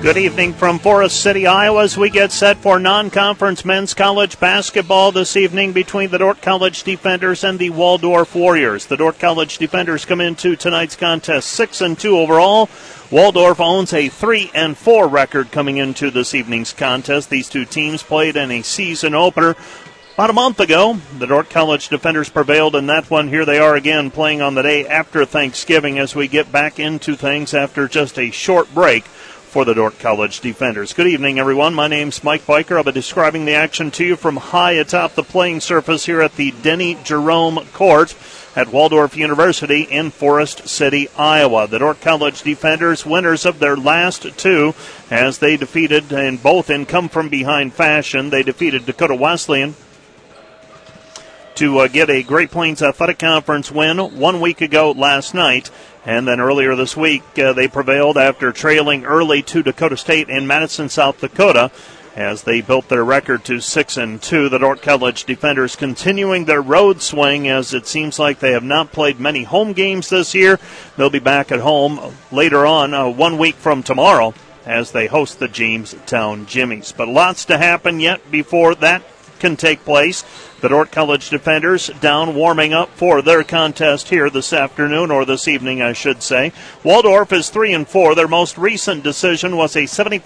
Good evening from Forest City, Iowa, as we get set for non-conference men's college basketball this evening between the Dordt College Defenders and the Waldorf Warriors. The Dordt College Defenders come into tonight's contest 6-2 overall. Waldorf owns a 3-4 record coming into this evening's contest. These two teams played in a season opener about a month ago. The Dordt College Defenders prevailed in that one. Here they are again playing on the day after Thanksgiving as we get back into things after just a short break for the Dordt College Defenders. Good evening, everyone. My name's Mike Biker. I'll be describing the action to you from high atop the playing surface here at the Denny Jerome Court at Waldorf University in Forest City, Iowa. The Dordt College Defenders, winners of their last two, as they defeated, and both in come-from-behind fashion, they defeated Dakota Wesleyan to get a Great Plains Athletic Conference win 1 week ago last night. And then earlier this week, they prevailed after trailing early to Dakota State in Madison, South Dakota, as they built their record to 6-2. The Dordt College Defenders continuing their road swing, as it seems like they have not played many home games this year. They'll be back at home later on, 1 week from tomorrow, as they host the Jamestown Jimmies. But lots to happen yet before that can take place. The Dordt College Defenders down warming up for their contest here this afternoon, or this evening, I should say. Waldorf is 3-4. Their most recent decision was a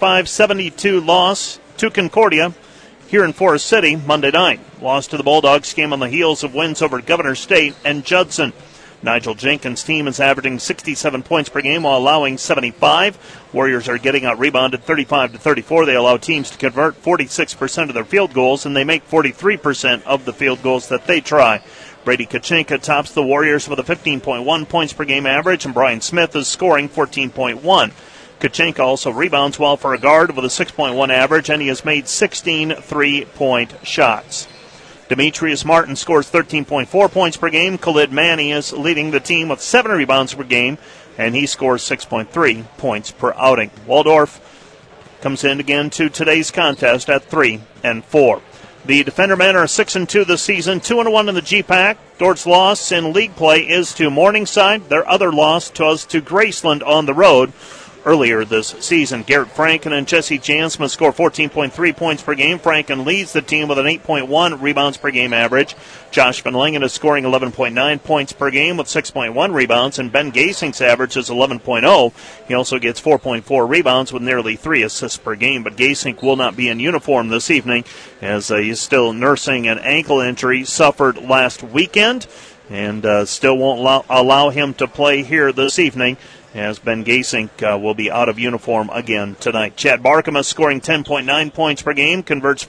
75-72 loss to Concordia here in Forest City Monday night. Loss to the Bulldogs came on the heels of wins over Governor State and Judson. Nigel Jenkins' team is averaging 67 points per game while allowing 75. Warriors are getting out-rebounded 35-34. They allow teams to convert 46% of their field goals, and they make 43% of the field goals that they try. Brady Kachenka tops the Warriors with a 15.1 points per game average, and Brian Smith is scoring 14.1. Kachenka also rebounds well for a guard with a 6.1 average, and he has made 16 3-point shots. Demetrius Martin scores 13.4 points per game. Khalid Manny is leading the team with 7 rebounds per game, and he scores 6.3 points per outing. Waldorf comes in again to today's contest at 3-4. The Defender men are 6-2 this season, 2-1 in the GPAC. Dordt's loss in league play is to Morningside. Their other loss was to Graceland on the road earlier this season. Garrett Franken and Jesse Jansma score 14.3 points per game. Franken leads the team with an 8.1 rebounds per game average. Josh Van Langen is scoring 11.9 points per game with 6.1 rebounds, and Ben Gasing's average is 11.0. He also gets 4.4 rebounds with nearly 3 assists per game, but Gasing will not be in uniform this evening as he's still nursing an ankle injury suffered last weekend, and still won't allow him to play here this evening, as Ben Gasink will be out of uniform again tonight. Chad Barkham is scoring 10.9 points per game, converts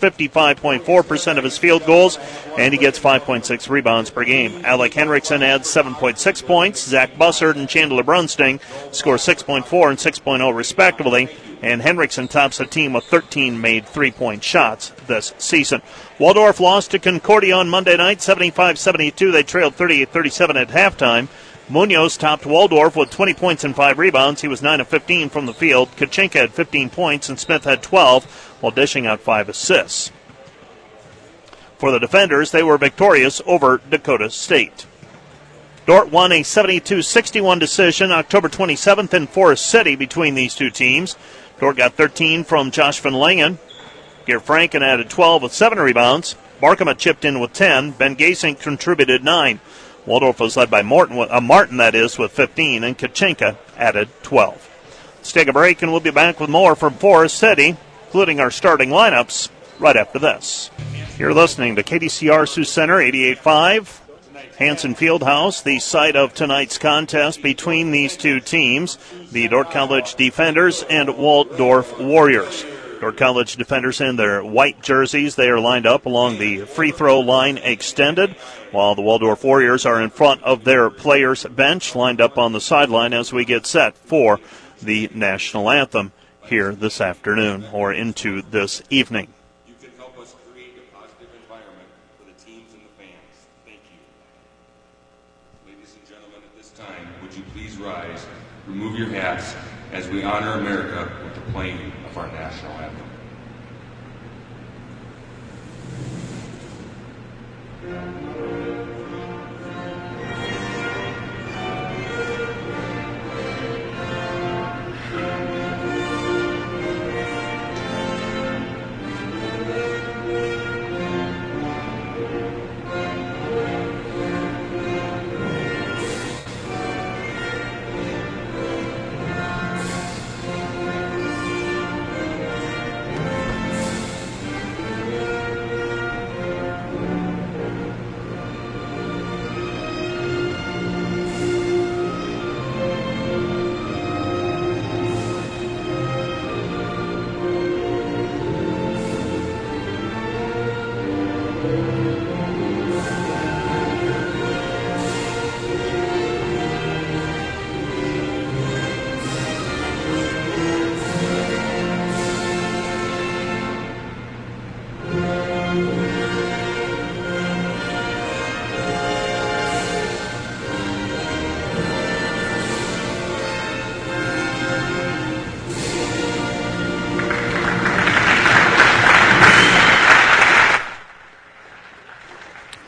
55.4% of his field goals, and he gets 5.6 rebounds per game. Alec Henriksen adds 7.6 points. Zach Bussard and Chandler Brunsting score 6.4 and 6.0 respectively, and Henriksen tops the team with 13 made 3-point shots this season. Waldorf lost to Concordia on Monday night, 75-72. They trailed 38-37 at halftime. Munoz topped Waldorf with 20 points and 5 rebounds. He was 9 of 15 from the field. Kachenka had 15 points, and Smith had 12, while dishing out 5 assists. For the Defenders, they were victorious over Dakota State. Dordt won a 72-61 decision October 27th in Forest City between these two teams. Dordt got 13 from Josh Van Langen. Garrett Franken added 12 with 7 rebounds. Barkham chipped in with 10. Ben Gasing contributed 9. Waldorf was led by Martin, with 15, and Kachenka added 12. Let's take a break, and we'll be back with more from Forest City, including our starting lineups, right after this. You're listening to KDCR Sioux Center, 88.5, Hanson Fieldhouse, the site of tonight's contest between these two teams, the Dordt College Defenders and Waldorf Warriors. Dordt College Defenders in their white jerseys. They are lined up along the free throw line extended, while the Waldorf Warriors are in front of their players' bench, lined up on the sideline as we get set for the national anthem here this afternoon or into this evening. You can help us create a positive environment for the teams and the fans. Thank you. Ladies and gentlemen, at this time, would you please rise, remove your hats as we honor America with the playing of our national anthem.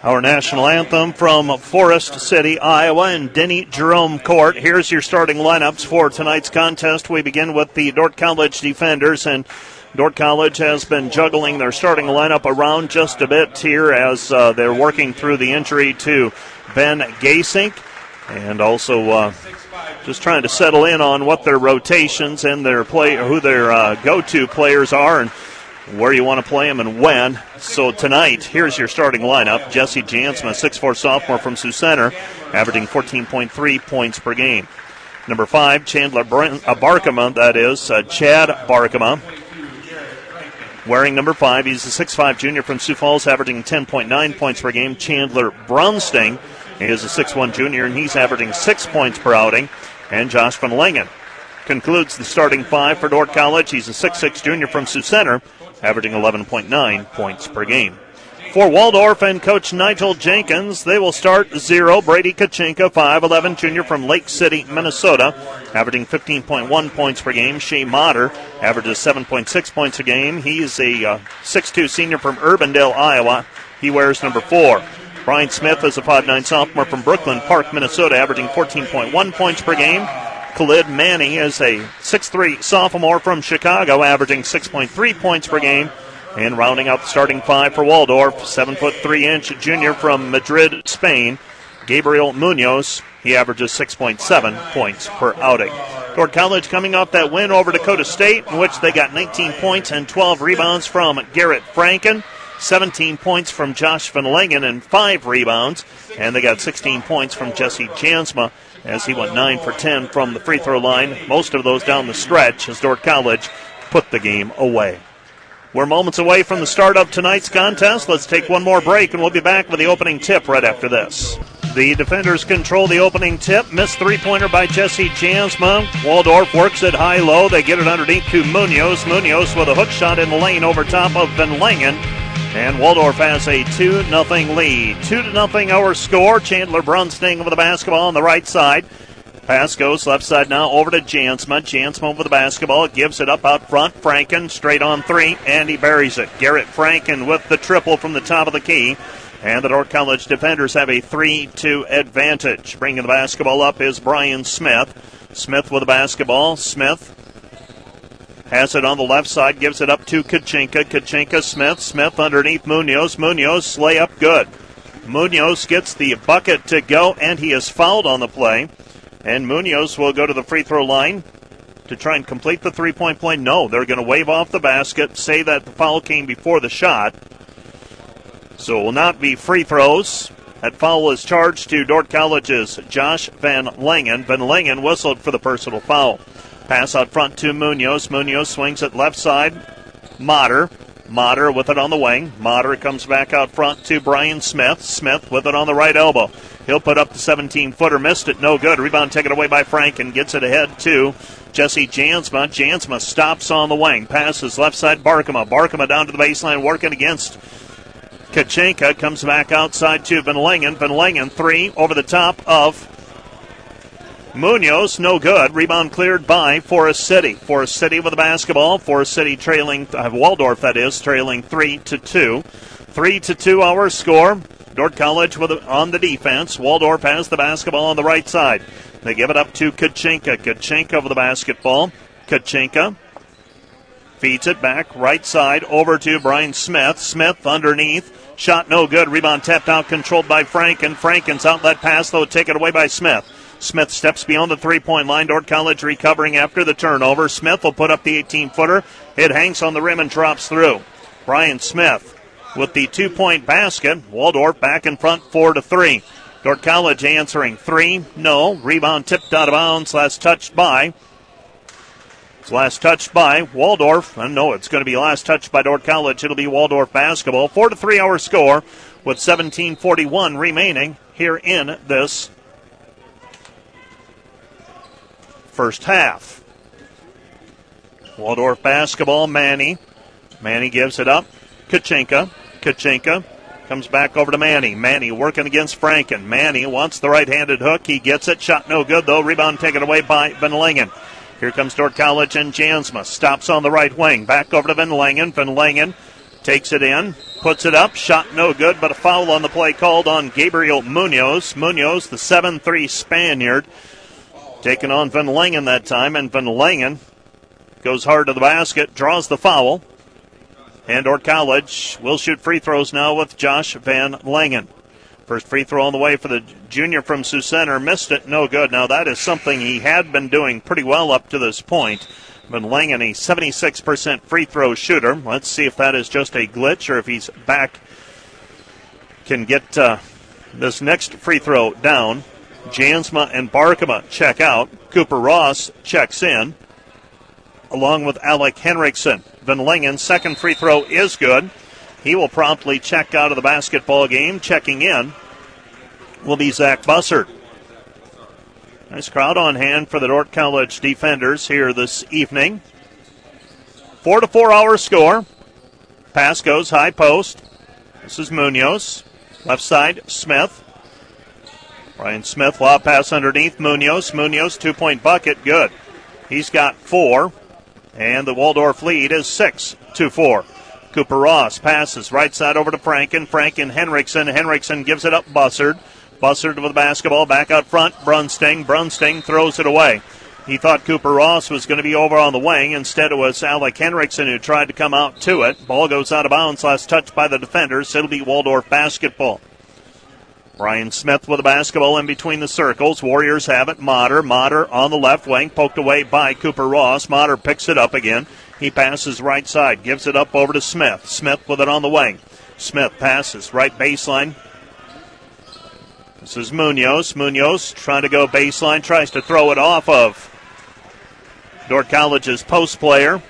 Our national anthem from Forest City, Iowa, and Denny Jerome Court. Here's your starting lineups for tonight's contest. We begin with the Dordt College defenders, and Dordt College has been juggling their starting lineup around just a bit here as they're working through the injury to Ben Gasink, and also just trying to settle in on what their rotations and their who their go-to players are, and where you want to play them and when. So tonight, here's your starting lineup. Jesse Jansma, 6'4" sophomore from Sioux Center, averaging 14.3 points per game. Number 5, Chandler Barkema, that is Chad Barkema. Wearing number 5, he's a 6'5" junior from Sioux Falls, averaging 10.9 points per game. Chandler Brunsting, he is a 6'1" junior, and he's averaging 6 points per outing. And Josh Van Langen concludes the starting 5 for Dordt College. He's a 6'6" junior from Sioux Center, averaging 11.9 points per game. For Waldorf and Coach Nigel Jenkins, they will start 0. Brady Kachinka, 5'11", junior from Lake City, Minnesota, averaging 15.1 points per game. Shea Motter averages 7.6 points a game. He's a 6'2" senior from Urbandale, Iowa. He wears number 4. Brian Smith is a 5'9" sophomore from Brooklyn Park, Minnesota, averaging 14.1 points per game. Khalid Manny is a 6'3" sophomore from Chicago, averaging 6.3 points per game. And rounding out the starting 5 for Waldorf, 7'3" junior from Madrid, Spain, Gabriel Munoz. He averages 6.7 points per outing. Dordt College coming off that win over Dakota State, in which they got 19 points and 12 rebounds from Garrett Franken, 17 points from Josh Van Langen, and 5 rebounds. And they got 16 points from Jesse Jansma, as he went 9 for 10 from the free throw line, most of those down the stretch, as Dordt College put the game away. We're moments away from the start of tonight's contest. Let's take one more break, and we'll be back with the opening tip right after this. The defenders control the opening tip. Missed three-pointer by Jesse Jansma. Waldorf works it high-low. They get it underneath to Munoz. Munoz with a hook shot in the lane over top of Van Langen. And Waldorf has a 2-0 lead. 2-0 our score. Chandler Brunsting with the basketball on the right side. Pass goes left side now over to Jansma. Jansma with the basketball. Gives it up out front. Franken straight on 3, and he buries it. Garrett Franken with the triple from the top of the key. And the Dordt College defenders have a 3-2 advantage. Bringing the basketball up is Brian Smith. Smith with the basketball. Smith has it on the left side, gives it up to Kachinka. Kachinka, Smith. Smith underneath Munoz. Munoz, layup good. Munoz gets the bucket to go, and he is fouled on the play. And Munoz will go to the free throw line to try and complete the three-point play. No, they're going to wave off the basket, say that the foul came before the shot. So it will not be free throws. That foul is charged to Dordt College's Josh Van Langen. Van Langen whistled for the personal foul. Pass out front to Munoz. Munoz swings it left side. Motter with it on the wing. Motter comes back out front to Brian Smith. Smith with it on the right elbow. He'll put up the 17-footer. Missed it. No good. Rebound taken away by Franken. Gets it ahead to Jesse Jansma. Jansma stops on the wing. Passes left side Barkema. Barkema down to the baseline working against Kachinka. Comes back outside to Van Langen. Van Langen 3 over the top of Munoz, no good. Rebound cleared by Forest City. Forest City with the basketball. Forest City trailing, Waldorf that is, trailing 3-2. 3-2 our score. Dordt College on the defense. Waldorf has the basketball on the right side. They give it up to Kachinka. Kachinka with the basketball. Kachinka feeds it back right side over to Brian Smith. Smith underneath. Shot no good. Rebound tapped out, controlled by Franken. Franken's outlet pass, though, taken away by Smith. Smith steps beyond the three-point line. Dordt College recovering after the turnover. Smith will put up the 18-footer. It hangs on the rim and drops through. Brian Smith with the 2-point basket. Waldorf back in front, 4-3. Dordt College answering 3. No. Rebound tipped out of bounds. Last touched by Waldorf. No, it's going to be last touched by Dordt College. It'll be Waldorf basketball. 4-3 our score with 17:41 remaining here in this first half. Waldorf basketball, Manny. Manny gives it up. Kachinka comes back over to Manny. Manny working against Franken. Manny wants the right-handed hook. He gets it. Shot no good, though. Rebound taken away by Van Langen. Here comes Dordt College and Jansma. Stops on the right wing. Back over to Van Langen. Van Langen Takes it in, puts it up, shot no good, but a foul on the play called on Gabriel Munoz. Munoz, the 7'3" Spaniard, taking on Van Langen that time, and Van Langen goes hard to the basket, draws the foul, and Dordt College will shoot free throws now with Josh Van Langen. First free throw on the way for the junior from Sioux Center, missed it, no good. Now that is something he had been doing pretty well up to this point. Van Langen, a 76% free throw shooter. Let's see if that is just a glitch or if he's back, can get this next free throw down. Jansma and Barkema check out. Cooper Ross checks in, along with Alec Henriksen. Van Langen's second free throw is good. He will promptly check out of the basketball game. Checking in will be Zach Bussard. Nice crowd on hand for the Dordt College defenders here this evening. 4-4 our score. Pass goes high post. This is Munoz. Left side, Smith. Ryan Smith, lob pass underneath Munoz. Munoz, 2-point bucket, good. He's got 4. And the Waldorf lead is 6-4. Cooper Ross passes right side over to Franken. Franken, Henriksen. Henriksen gives it up, Bussard. Bussard with the basketball back out front. Brunsting. Brunsting throws it away. He thought Cooper Ross was going to be over on the wing. Instead, it was Alec Henriksen who tried to come out to it. Ball goes out of bounds. Last touch by the defenders. It'll be Waldorf basketball. Ryan Smith with the basketball in between the circles. Warriors have it. Motter on the left wing. Poked away by Cooper Ross. Motter picks it up again. He passes right side. Gives it up over to Smith. Smith with it on the wing. Smith passes right baseline. This is Munoz. Munoz trying to go baseline. Tries to throw it off of Dordt College's post player,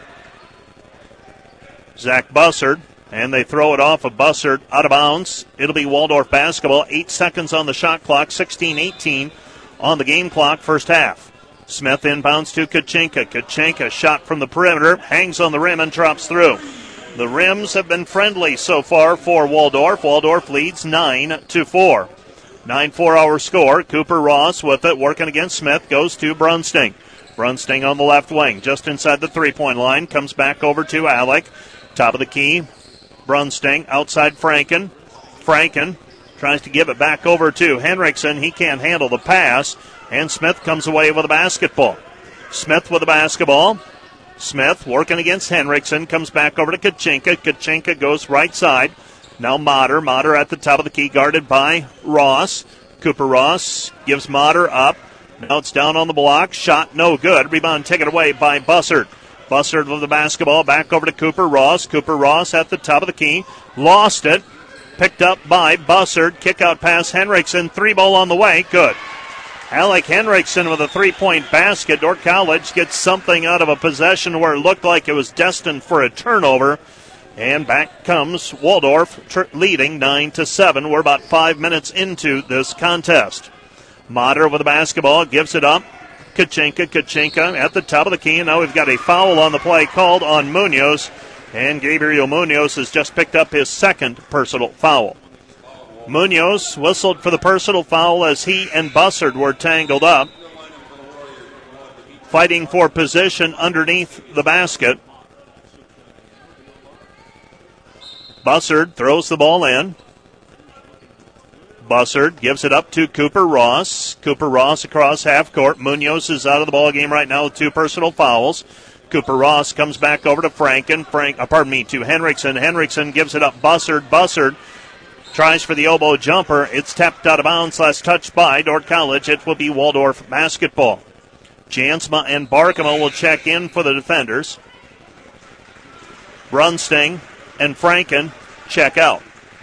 Zach Bussard. And they throw it off of Bussard out of bounds. It'll be Waldorf basketball. 8 seconds on the shot clock. 16-18 on the game clock. First half. Smith inbounds to Kachinka. Kachinka shot from the perimeter. Hangs on the rim and drops through. The rims have been friendly so far for Waldorf. Waldorf leads 9-4. 9-4 our score. Cooper Ross with it, working against Smith, goes to Brunsting. Brunsting on the left wing, just inside the three-point line, comes back over to Alec. Top of the key, Brunsting, outside Franken. Franken tries to give it back over to Henriksen. He can't handle the pass, and Smith comes away with a basketball. Smith with the basketball. Smith working against Henriksen, comes back over to Kachinka. Kachinka goes right side. Now Motter. Motter at the top of the key, guarded by Ross. Cooper Ross gives Motter up. Now it's down on the block. Shot no good. Rebound taken away by Bussard. Bussard with the basketball back over to Cooper Ross. Cooper Ross at the top of the key. Lost it. Picked up by Bussard. Kick out pass Henriksen. 3-ball on the way. Good. Alec Henriksen with a 3-point basket. Dordt College gets something out of a possession where it looked like it was destined for a turnover. And back comes Waldorf leading 9-7. We're about 5 minutes into this contest. Motter with the basketball, gives it up. Kachinka at the top of the key. And now we've got a foul on the play called on Munoz. And Gabriel Munoz has just picked up his second personal foul. Munoz whistled for the personal foul as he and Bussard were tangled up, fighting for position underneath the basket. Bussard throws the ball in. Bussard gives it up to Cooper Ross. Cooper Ross across half court. Munoz is out of the ball game right now with 2 personal fouls. Cooper Ross comes back over to to Henriksen. Henriksen gives it up. Bussard. Bussard tries for the elbow jumper. It's tapped out of bounds. Last touch by Dordt College. It will be Waldorf basketball. Jansma and Barkema will check in for the defenders. Brunsting and Franken check out.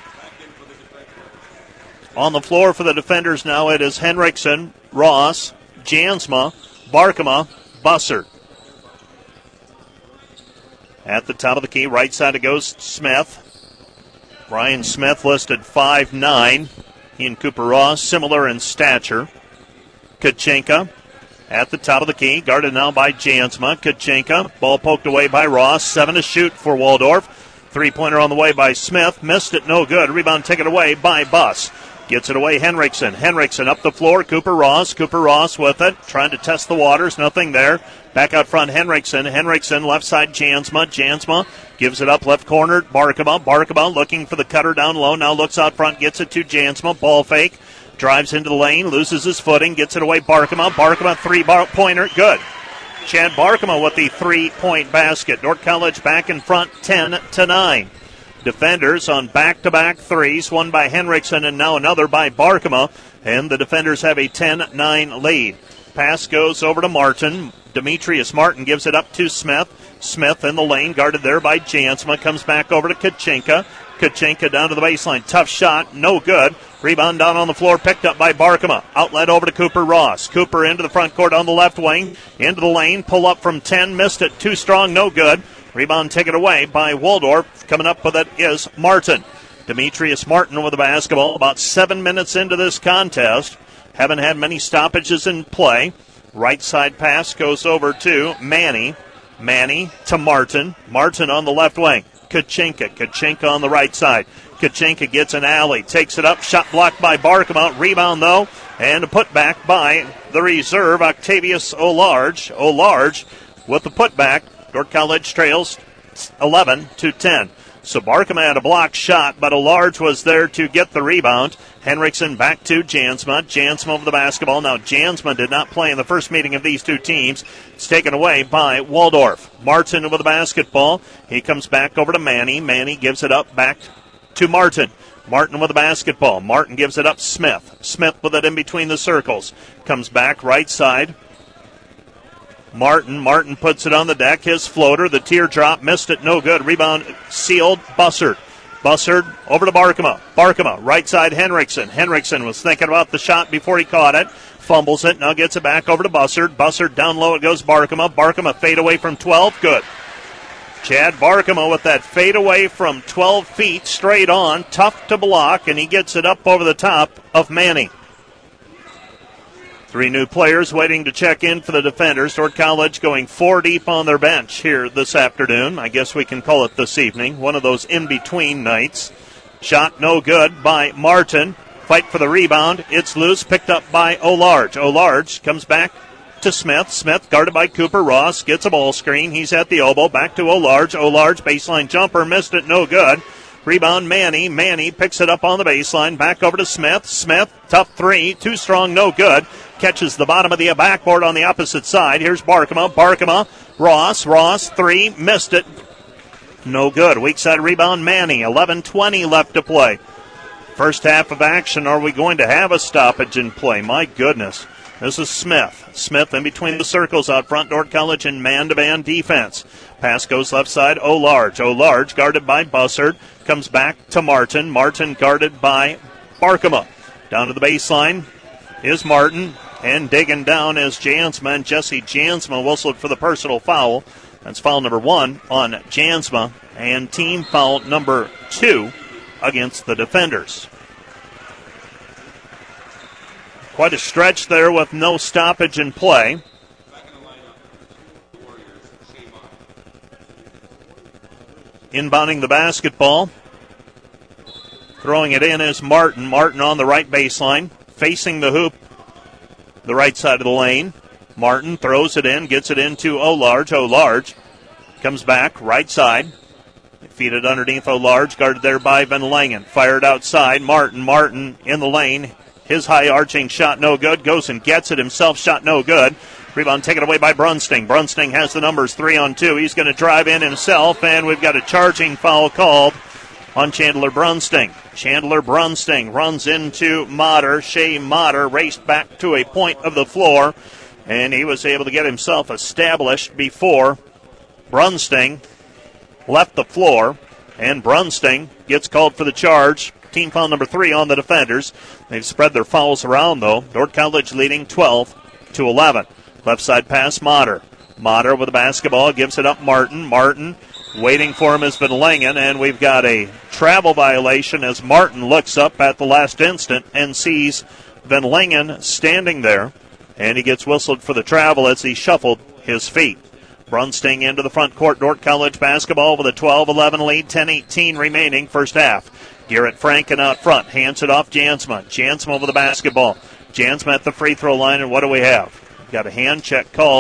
On the floor for the defenders now, it is Henriksen, Ross, Jansma, Barkema, Bussard. At the top of the key, right side it goes Smith. Ryan Smith listed 5'9". He and Cooper Ross similar in stature. Kachinka at the top of the key, guarded now by Jansma. Kachinka, ball poked away by Ross. 7 to shoot for Waldorf. 3-pointer on the way by Smith. Missed it, no good. Rebound taken away by Buss. Gets it away, Henriksen. Henriksen up the floor, Cooper Ross. Cooper Ross with it, trying to test the waters. Nothing there. Back out front, Henriksen. Henriksen, left side, Jansma. Jansma gives it up left corner, Barkema. Barkema looking for the cutter down low. Now looks out front, gets it to Jansma. Ball fake. Drives into the lane, loses his footing, gets it away, Barkema. Barkema, three-pointer, good. Chad Barkema with the three-point basket. Dordt College back in front, 10-9. Defenders on back-to-back threes, one by Henriksen and now another by Barkema, and the defenders have a 10-9 lead. Pass goes over to Martin. Demetrius Martin gives it up to Smith. Smith in the lane, guarded there by Jansma. Comes back over to Kachinka. Kachinka down to the baseline. Tough shot, no good. Rebound down on the floor, picked up by Barkema. Outlet over to Cooper Ross. Cooper into the front court on the left wing. Into the lane, pull up from 10, missed it. Too strong, no good. Rebound taken away by Waldorf. Coming up with it is Martin. Demetrius Martin with the basketball. About 7 minutes into this contest. Haven't had many stoppages in play. Right side pass goes over to Manny. Manny to Martin. Martin on the left wing. Kachinka. Kachinka on the right side. Kachinka gets an alley. Takes it up. Shot blocked by Barkema. Rebound, though. And a putback by the reserve, Octavius Olarge. Olarge with the putback. Dordt College trails 11-10. So Barkema had a blocked shot, but Olarge was there to get the rebound. Henriksen back to Jansma. Jansma over the basketball. Now Jansma did not play in the first meeting of these two teams. It's taken away by Waldorf. Martin with the basketball. He comes back over to Manny. Manny gives it up back to Martin. Martin with the basketball. Martin gives it up Smith. Smith with it in between the circles. Comes back right side. Martin puts it on the deck. His floater, the teardrop, missed it, no good. Rebound sealed, Bussard. Bussard over to Barkema. Barkema, right side, Henriksen. Henriksen was thinking about the shot before he caught it. Fumbles it, now gets it back over to Bussard. Bussard down low, it goes Barkema. Barkema fade away from 12, good. Chad Barkema with that fade away from 12 feet, straight on, tough to block, and he gets it up over the top of Manny. 3 new players waiting to check in for the defenders. Dordt College going 4 deep on their bench here this afternoon. I guess we can call it this evening. One of those in-between nights. Shot no good by Martin. Fight for the rebound. It's loose. Picked up by Olarge. Olarge comes back to Smith. Smith guarded by Cooper Ross. Gets a ball screen. He's at the elbow. Back to Olarge. Olarge baseline jumper. Missed it. No good. Rebound Manny. Manny picks it up on the baseline. Back over to Smith. Smith, tough three. Too strong. No good. Catches the bottom of the backboard on the opposite side. Here's Barkema. Barkema. Ross. Three. Missed it. No good. Weak side rebound Manny. 11:20 left to play. First half of action. Are we going to have a stoppage in play? My goodness. This is Smith. Smith in between the circles out front. Dordt College in man-to-man defense. Pass goes left side. Olarge. Olarge guarded by Bussard. Comes back to Martin. Martin guarded by Barkema. Down to the baseline is Martin. And digging down is Jansma. And Jesse Jansma whistled for the personal foul. That's foul number 1 on Jansma. And team foul number 2 against the defenders. Quite a stretch there with no stoppage in play. Inbounding the basketball. Throwing it in is Martin. Martin on the right baseline. Facing the hoop, the right side of the lane. Martin throws it in, gets it into Olarge. Olarge comes back, right side. Feed it underneath Olarge, guarded there by Van Langen. Fired outside. Martin in the lane. His high arching shot no good. Goes and gets it himself. Shot no good. Rebound taken away by Brunsting. Brunsting has the numbers 3-on-2. He's going to drive in himself, and we've got a charging foul called on Chandler Brunsting. Chandler Brunsting runs into Motter. Shea Motter raced back to a point of the floor, and he was able to get himself established before Brunsting left the floor, and Brunsting gets called for the charge. Team foul number 3 on the defenders. They've spread their fouls around, though. Dordt College leading 12-11. Left side pass, Motter. Motter with the basketball, gives it up Martin. Martin waiting for him is Van Langen, and we've got a travel violation as Martin looks up at the last instant and sees Van Langen standing there, and he gets whistled for the travel as he shuffled his feet. Brunsting into the front court. Dordt College basketball with a 12-11 lead, 10-18 remaining first half. Garrett Franken out front, hands it off Jansma. Jansma over the basketball. Jansma at the free throw line, and what do we have? We've got a hand check called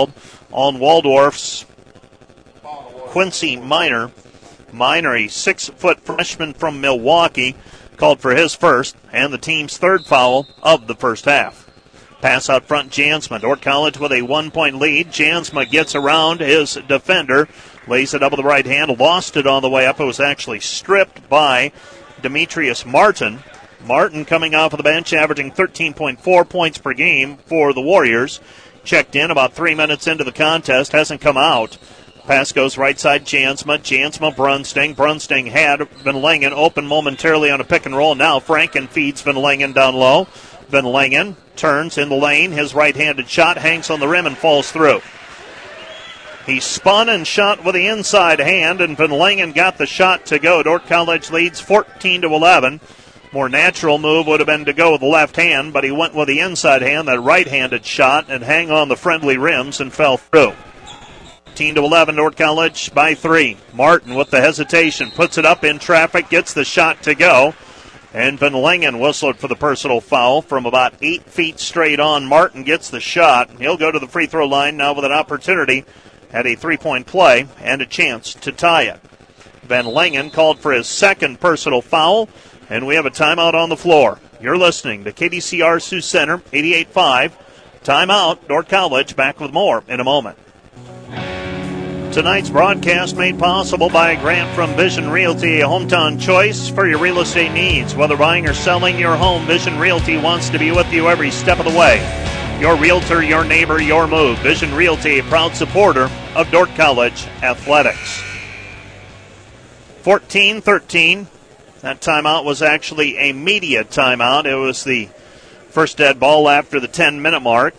on Waldorf's Quincy Minor. Minor, a 6-foot freshman from Milwaukee, called for his first and the team's third foul of the first half. Pass out front, Jansma. Dordt College with a 1-point lead. Jansma gets around his defender, lays it up with the right hand, lost it on the way up. It was actually stripped by Demetrius Martin. Martin coming off of the bench, averaging 13.4 points per game for the Warriors. Checked in about 3 minutes into the contest, hasn't come out. Pass goes right side, Jansma. Jansma, Brunsting. Brunsting had Van Langen open momentarily on a pick and roll. Now Franken feeds Van Langen down low. Van Langen turns in the lane. His right-handed shot hangs on the rim and falls through. He spun and shot with the inside hand, and Van Langen got the shot to go. Dordt College leads 14-11. More natural move would have been to go with the left hand, but he went with the inside hand, that right-handed shot, and hang on the friendly rims and fell through. 14-11, Dordt College by 3. Martin with the hesitation, puts it up in traffic, gets the shot to go. And Van Langen whistled for the personal foul from about 8 feet straight on. Martin gets the shot. He'll go to the free throw line now with an opportunity at a 3-point play and a chance to tie it. Van Langen called for his second personal foul, and we have a timeout on the floor. You're listening to KDCR Sioux Center, 88.5. Timeout, Dordt College, back with more in a moment. Tonight's broadcast made possible by a grant from Vision Realty, a hometown choice for your real estate needs. Whether buying or selling your home, Vision Realty wants to be with you every step of the way. Your realtor, your neighbor, your move. Vision Realty, a proud supporter of Dordt College athletics. 14-13. That timeout was actually a media timeout. It was the first dead ball after the 10-minute mark.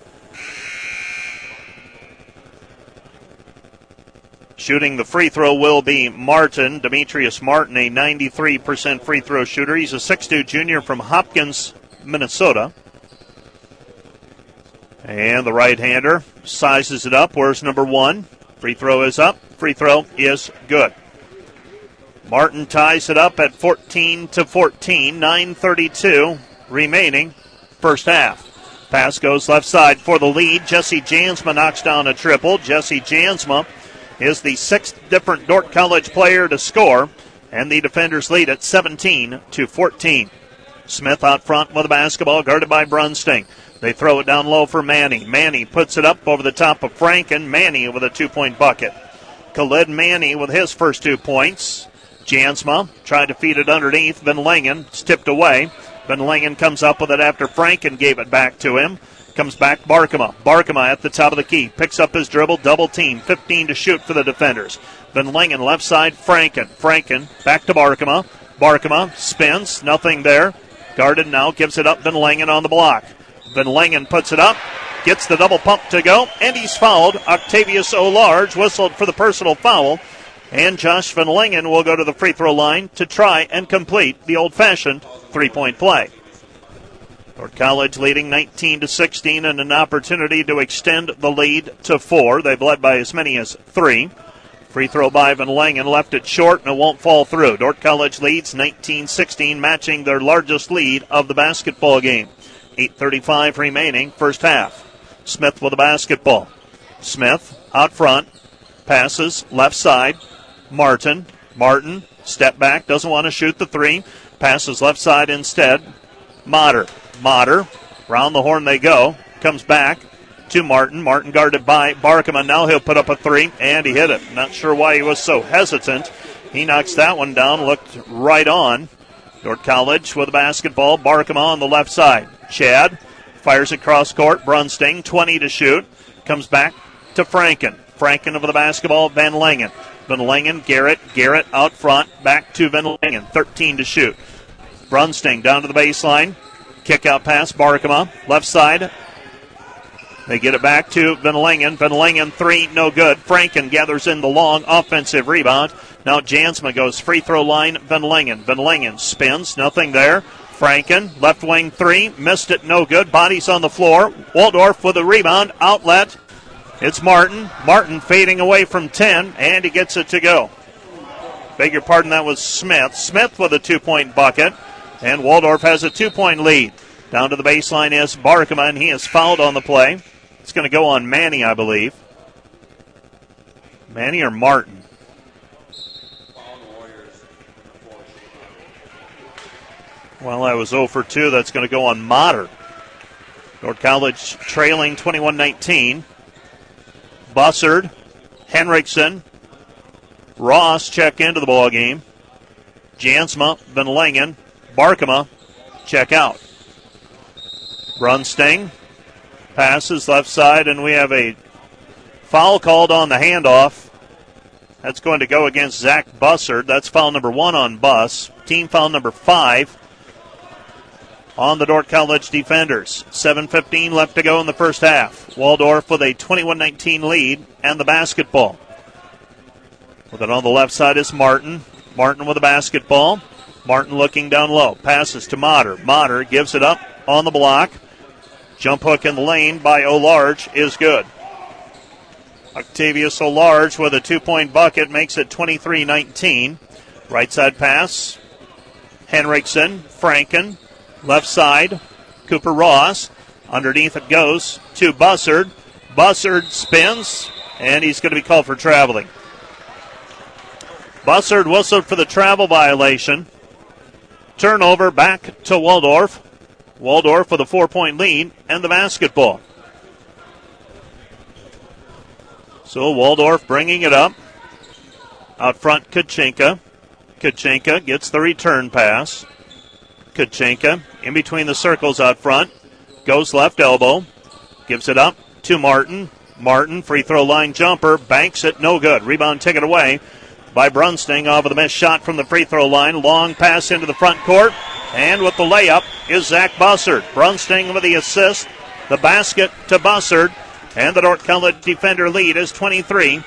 Shooting the free throw will be Martin, Demetrius Martin, a 93% free throw shooter. He's a 6'2" junior from Hopkins, Minnesota. And the right-hander sizes it up. Where's number 1? Free throw is up. Free throw is good. Martin ties it up at 14-14, 9:32 remaining first half. Pass goes left side for the lead. Jesse Jansma knocks down a triple. Jesse Jansma is the 6th different Dordt College player to score, and the defenders lead at 17-14. Smith out front with the basketball, guarded by Brunsting. They throw it down low for Manny. Manny puts it up over the top of Franken. Manny with a 2-point bucket. Khalid Manny with his first 2 points. Jansma tried to feed it underneath. Van Langen tipped away. Van Langen comes up with it after Franken gave it back to him. Comes back Barkema. Barkema at the top of the key. Picks up his dribble. Double team. 15 to shoot for the defenders. Van Langen left side. Franken. Franken back to Barkema. Barkema spins. Nothing there. Guarded now. Gives it up. Van Langen on the block. Van Langen puts it up. Gets the double pump to go. And he's fouled. Octavius O'Large whistled for the personal foul. And Josh Van Langen will go to the free throw line to try and complete the old-fashioned 3-point play. Dordt College leading 19-16 and an opportunity to extend the lead to 4. They've led by as many as 3. Free throw by Van Langen left it short and it won't fall through. Dordt College leads 19-16, matching their largest lead of the basketball game. 8:35 remaining, first half. Smith with the basketball. Smith out front, passes left side. Martin, step back, doesn't want to shoot the 3. Passes left side instead. Motter, round the horn they go. Comes back to Martin. Martin guarded by Barkema. Now he'll put up a 3, and he hit it. Not sure why he was so hesitant. He knocks that one down, looked right on. Dordt College with the basketball. Barkema on the left side. Chad fires it cross court. Brunsting, 20 to shoot. Comes back to Franken. Franken over the basketball. Van Langen. Van Langen, Garrett out front. Back to Van Langen. 13 to shoot. Brunsting down to the baseline. Kick out pass. Barkema. Left side. They get it back to Van Langen. Van Langen 3, no good. Franken gathers in the long offensive rebound. Now Jansma goes free throw line. Van Langen. Van Langen spins. Nothing there. Franken, left wing 3. Missed it. No good. Bodies on the floor. Waldorf with a rebound. Outlet. It's Martin. Martin fading away from 10, and he gets it to go. Beg your pardon, that was Smith. Smith with a 2-point bucket, and Waldorf has a 2-point lead. Down to the baseline is Barkema, and he is fouled on the play. It's going to go on Manny, I believe. Manny or Martin? Well, I was 0 for 2. That's going to go on Motter. Dordt College trailing 21-19. Bussard, Henriksen, Ross check into the ball game. Jansma, Van Langen, Barkema check out. Brunsting passes left side, and we have a foul called on the handoff. That's going to go against Zach Bussard. That's foul number 1 on Buss. Team foul number 5 on the Dordt College defenders. 7:15 left to go in the first half. Waldorf with a 21-19 lead and the basketball. With it on the left side is Martin. Martin with the basketball. Martin looking down low. Passes to Motter. Motter gives it up on the block. Jump hook in the lane by Olarge is good. Octavius Olarge with a 2-point bucket makes it 23-19. Right side pass. Henriksen, Franken. Left side, Cooper Ross. Underneath it goes to Bussard. Bussard spins, and he's going to be called for traveling. Bussard whistled for the travel violation. Turnover back to Waldorf. Waldorf with a 4-point lead and the basketball. So Waldorf bringing it up. Out front, Kachenka. Kachenka gets the return pass. Kachenka in between the circles out front. Goes left elbow. Gives it up to Martin. Martin, free throw line jumper. Banks it, no good. Rebound taken away by Brunsting off of the missed shot from the free throw line. Long pass into the front court. And with the layup is Zach Bussard. Brunsting with the assist. The basket to Bussard. And the Dordt College defender lead is 23-21.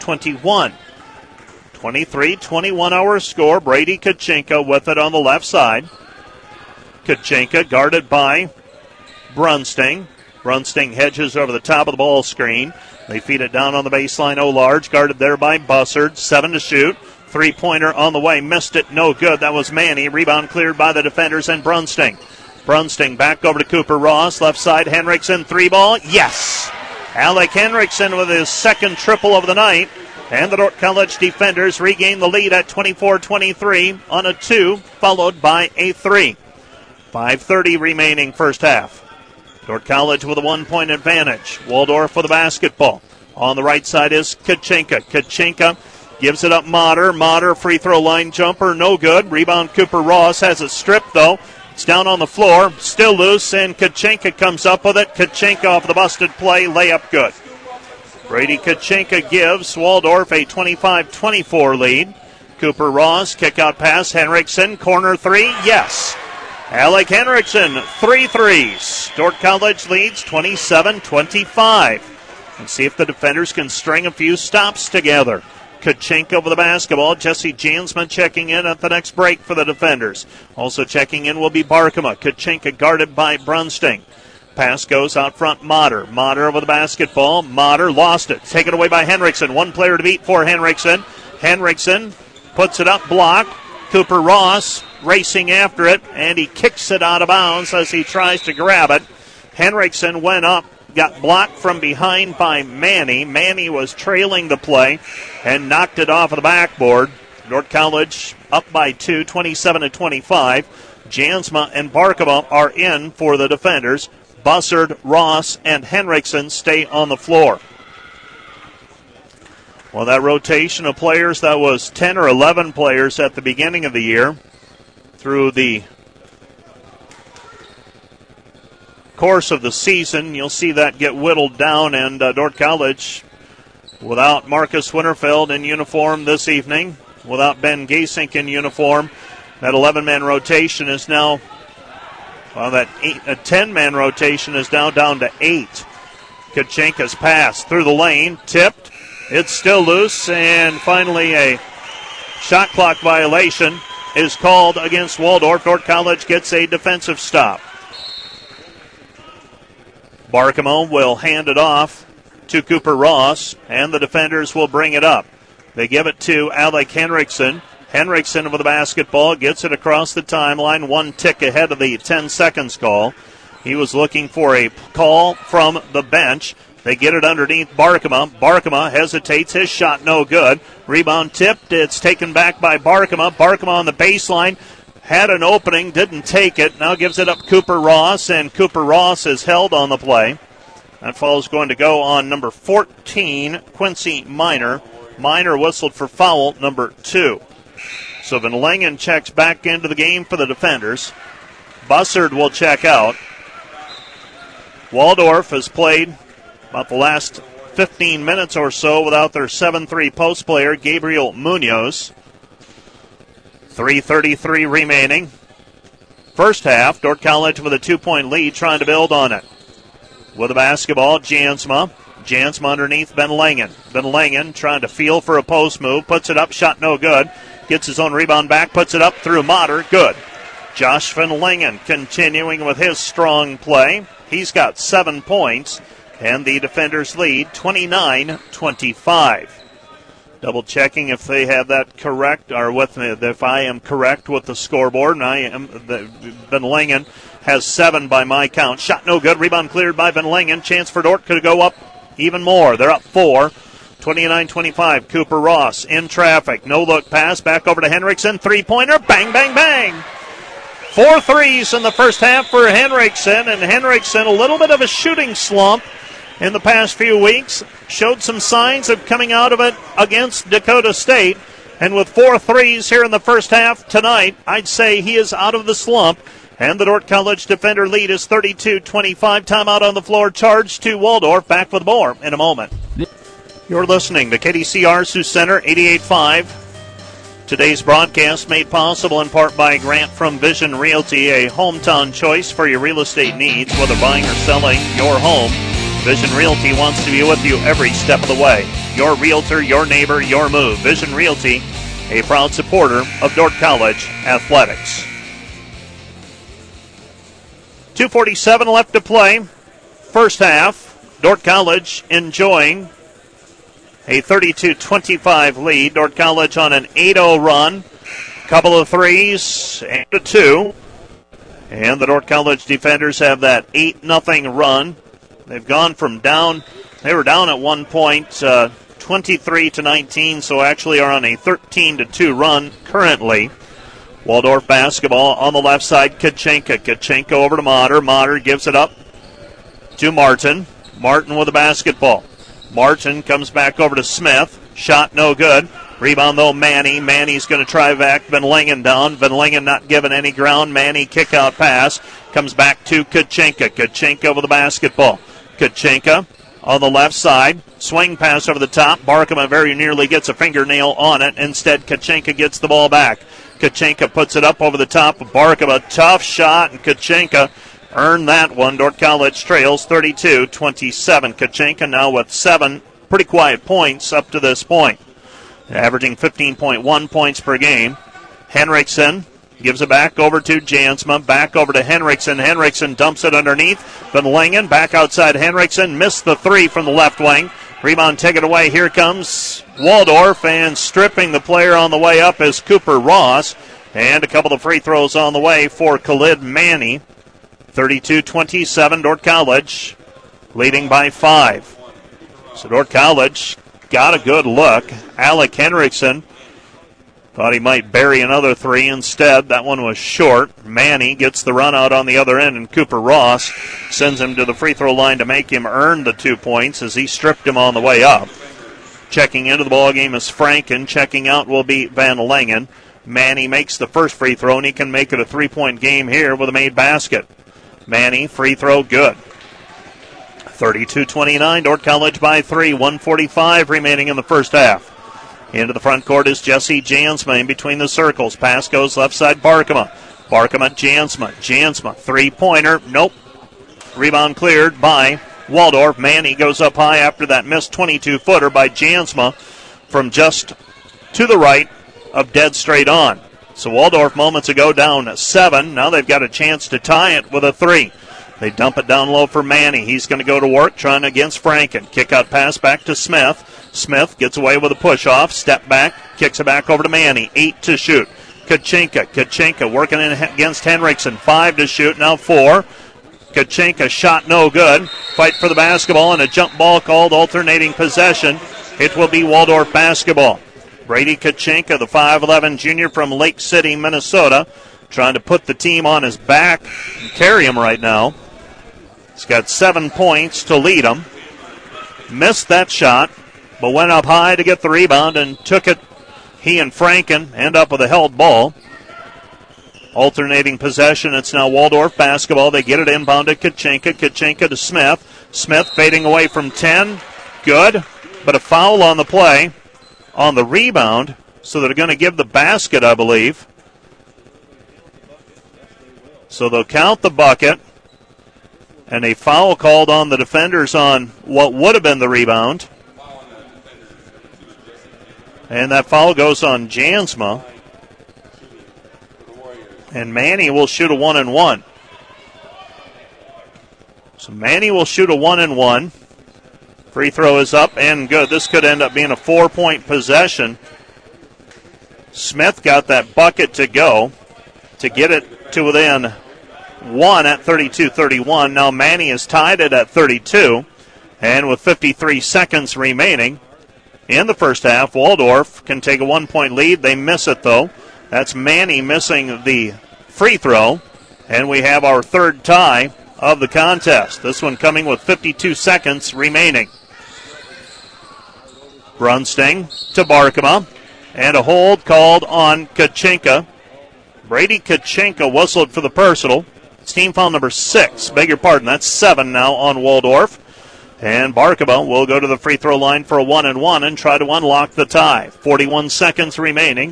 23-21 our score. Brady Kachenka with it on the left side. Kachenka guarded by Brunsting. Brunsting hedges over the top of the ball screen. They feed it down on the baseline. Olarge guarded there by Bussard. 7 to shoot. 3-pointer on the way. Missed it. No good. That was Manny. Rebound cleared by the defenders and Brunsting. Brunsting back over to Cooper Ross. Left side. Henriksen. 3-ball. Yes. Alec Henriksen with his second triple of the night. And the Dordt College defenders regain the lead at 24-23 on a 2, followed by a 3. 5:30 remaining first half. Dordt College with a 1-point advantage. Waldorf for the basketball. On the right side is Kachenka. Kachenka gives it up Motter. Motter free throw line jumper, no good. Rebound Cooper Ross has it stripped though. It's down on the floor, still loose, and Kachenka comes up with it. Kachenka off the busted play, layup good. Brady Kachenka gives Waldorf a 25-24 lead. Cooper Ross, kick out pass, Henriksen, corner 3, yes. Alec Henriksen, 3 threes. Dordt College leads 27-25. Let's see if the defenders can string a few stops together. Kachenka with the basketball. Jesse Jansman checking in at the next break for the defenders. Also checking in will be Barkema. Kachenka guarded by Brunsting. Pass goes out front, Motter. Motter with the basketball. Motter lost it. Taken away by Henriksen. One player to beat for Henriksen. Henriksen puts it up, blocked. Cooper Ross racing after it, and he kicks it out of bounds as he tries to grab it. Henriksen went up, got blocked from behind by Manny. Manny was trailing the play and knocked it off of the backboard. Dordt College up by 2, 27-25. Jansma and Barkema are in for the defenders. Bussard, Ross, and Henriksen stay on the floor. Well, that rotation of players, that was 10 or 11 players at the beginning of the year. Through the course of the season, you'll see that get whittled down, and Dordt College, without Marcus Winterfeld in uniform this evening, without Ben Gasink in uniform, that 11-man rotation is now, well, that 10-man rotation is now down to 8. Kachenka's pass through the lane, tipped. It's still loose, and finally a shot clock violation is called against Waldorf. Dordt College gets a defensive stop. Barkema will hand it off to Cooper Ross, and the defenders will bring it up. They give it to Alec Henriksen. Henriksen with the basketball gets it across the timeline, 1 tick ahead of the 10 seconds call. He was looking for a call from the bench. They get it underneath Barkema. Barkema hesitates. His shot no good. Rebound tipped. It's taken back by Barkema. Barkema on the baseline. Had an opening. Didn't take it. Now gives it up Cooper Ross. And Cooper Ross is held on the play. That foul is going to go on number 14, Quincy Minor. Minor whistled for foul number 2. So Van Langen checks back into the game for the defenders. Bussard will check out. Waldorf has played about the last 15 minutes or so without their 7-3 post player, Gabriel Munoz. 3:33 remaining. First half, Dordt College with a 2-point lead, trying to build on it. With the basketball, Jansma. Jansma underneath Van Langen. Van Langen trying to feel for a post move. Puts it up, shot no good. Gets his own rebound back, puts it up through Motter. Good. Josh Van Langen continuing with his strong play. He's got 7 points. And the defenders lead 29-25. Double checking if they have that correct, or if I am correct with the scoreboard. And I am. Van Langen has 7 by my count. Shot no good. Rebound cleared by Van Langen. Chance for Dordt to go up even more. They're up 4. 29-25. Cooper Ross in traffic. No look pass. Back over to Henriksen. 3-pointer. Bang, bang, bang. 4 threes in the first half for Henriksen. And Henriksen, a little bit of a shooting slump in the past few weeks. Showed some signs of coming out of it against Dakota State. And with 4 threes here in the first half tonight, I'd say he is out of the slump. And the Dordt College defender lead is 32-25. Timeout on the floor. Charge to Waldorf. Back with more in a moment. You're listening to KDCR Sioux Center 88.5. Today's broadcast made possible in part by a grant from Vision Realty, a hometown choice for your real estate needs, whether buying or selling your home. Vision Realty wants to be with you every step of the way. Your realtor, your neighbor, your move. Vision Realty, a proud supporter of Dordt College athletics. 2:47 left to play. First half, Dordt College enjoying a 32-25 lead. Dordt College on an 8-0 run. Couple of threes and a 2. And the Dordt College defenders have that 8-0 run. They've gone from down. They were down at one point, 23-19, so actually are on a 13-2 run currently. Waldorf basketball on the left side. Kachenka. Kachenka over to Motter. Motter gives it up to Martin. Martin with the basketball. Martin comes back over to Smith. Shot no good. Rebound, though, Manny. Manny's going to try back. Van Langen down. Van Langen not given any ground. Manny kick-out pass. Comes back to Kachenka. Kachenka with the basketball. Kachenka on the left side. Swing pass over the top. Barkema very nearly gets a fingernail on it. Instead, Kachenka gets the ball back. Kachenka puts it up over the top of Barkema. Tough shot, and Kachenka earned that one. Dordt College trails 32-27. Kachenka now with 7 pretty quiet points up to this point, averaging 15.1 points per game. Henriksen gives it back over to Jansma. Back over to Henriksen. Henriksen dumps it underneath. Van Langen back outside Henriksen. Missed the 3 from the left wing. Rebound taken away. Here comes Waldorf, and stripping the player on the way up is Cooper Ross. And a couple of free throws on the way for Khalid Manny. 32-27, Dordt College leading by 5. So Dordt College got a good look. Alec Henriksen thought he might bury another 3. Instead, that one was short. Manny gets the run out on the other end, and Cooper Ross sends him to the free throw line to make him earn the 2 points as he stripped him on the way up. Checking into the ballgame is Franken. Checking out will be Van Langen. Manny makes the first free throw, and he can make it a 3-point game here with a made basket. Manny, free throw, good. 32-29, Dordt College by 3. 1:45 remaining in the first half. Into the front court is Jesse Jansma in between the circles. Pass goes left side, Barkema. Barkema, Jansma. Jansma, three-pointer. Nope. Rebound cleared by Waldorf. Manny goes up high after that missed 22-footer by Jansma from just to the right of dead straight on. So Waldorf moments ago down 7. Now they've got a chance to tie it with a 3. They dump it down low for Manny. He's going to go to work trying against Franken. Kick out pass back to Smith. Smith gets away with a push-off. Step back. Kicks it back over to Manny. 8 to shoot. Kachenka working in against Henriksen. 5 to shoot. Now 4. Kachenka shot no good. Fight for the basketball and a jump ball called, alternating possession. It will be Waldorf basketball. Brady Kachenka, the 5'11 junior from Lake City, Minnesota, trying to put the team on his back and carry him right now. He's got 7 points to lead him. Missed that shot, but went up high to get the rebound and took it. He and Franken end up with a held ball. Alternating possession, it's now Waldorf basketball. They get it inbound to Kachenka. Kachenka to Smith. Smith fading away from 10. Good, but a foul on the play on the rebound, so they're going to give the basket, I believe. So they'll count the bucket, and a foul called on the defenders on what would have been the rebound. And that foul goes on Jansma. And Manny will shoot a 1-and-1. So Manny will shoot a 1-and-1. Free throw is up and good. This could end up being a 4-point possession. Smith got that bucket to go to get it to within 1 at 32-31. Now Manny is tied it at 32. And with 53 seconds remaining in the first half, Waldorf can take a 1-point lead. They miss it, though. That's Manny missing the free throw. And we have our third tie of the contest. This one coming with 52 seconds remaining. Brunsting to Barkema. And a hold called on Kachenka. Brady Kachenka whistled for the personal. It's team foul number 6. Beg your pardon, that's 7 now on Waldorf. And Barkema will go to the free throw line for a 1-and-1 and try to unlock the tie. 41 seconds remaining.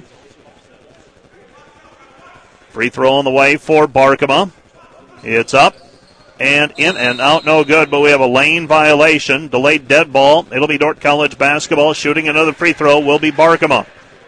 Free throw on the way for Barkema. It's up and in and out, no good, but we have a lane violation. Delayed dead ball. It'll be Dordt College basketball. Shooting another free throw will be Barkema.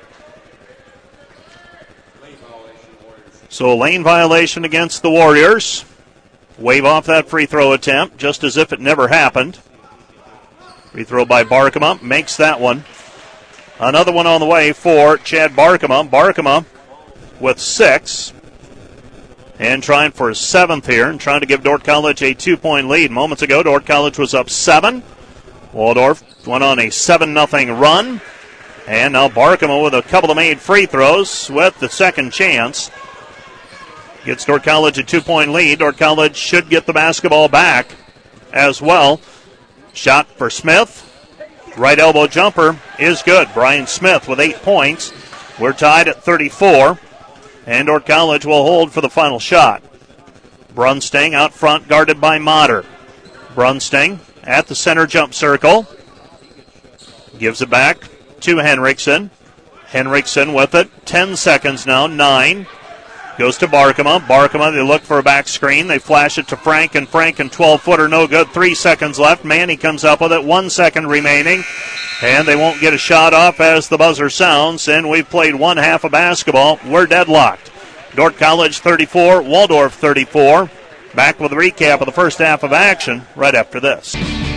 So a lane violation against the Warriors. Wave off that free throw attempt just as if it never happened. Free throw by Barkema makes that one. Another one on the way for Chad Barkema. Barkema with 6. And trying for his 7th here and trying to give Dordt College a 2-point lead. Moments ago, Dordt College was up 7. Waldorf went on a 7-0 run. And now Barkema with a couple of made free throws with the second chance. Gets Dordt College a 2-point lead. Dordt College should get the basketball back as well. Shot for Smith. Right elbow jumper is good. Brian Smith with 8 points. We're tied at 34. And Dordt College will hold for the final shot. Brunsting out front, guarded by Motter. Brunsting at the center jump circle. Gives it back to Henriksen. Henriksen with it. 10 seconds now. 9. Goes to Barkema. Barkema, they look for a back screen. They flash it to Franken. Franken, 12-footer, no good. 3 seconds left. Manny comes up with it. 1 second remaining. And they won't get a shot off as the buzzer sounds. And we've played one half of basketball. We're deadlocked. Dordt College 34, Waldorf 34. Back with a recap of the first half of action right after this.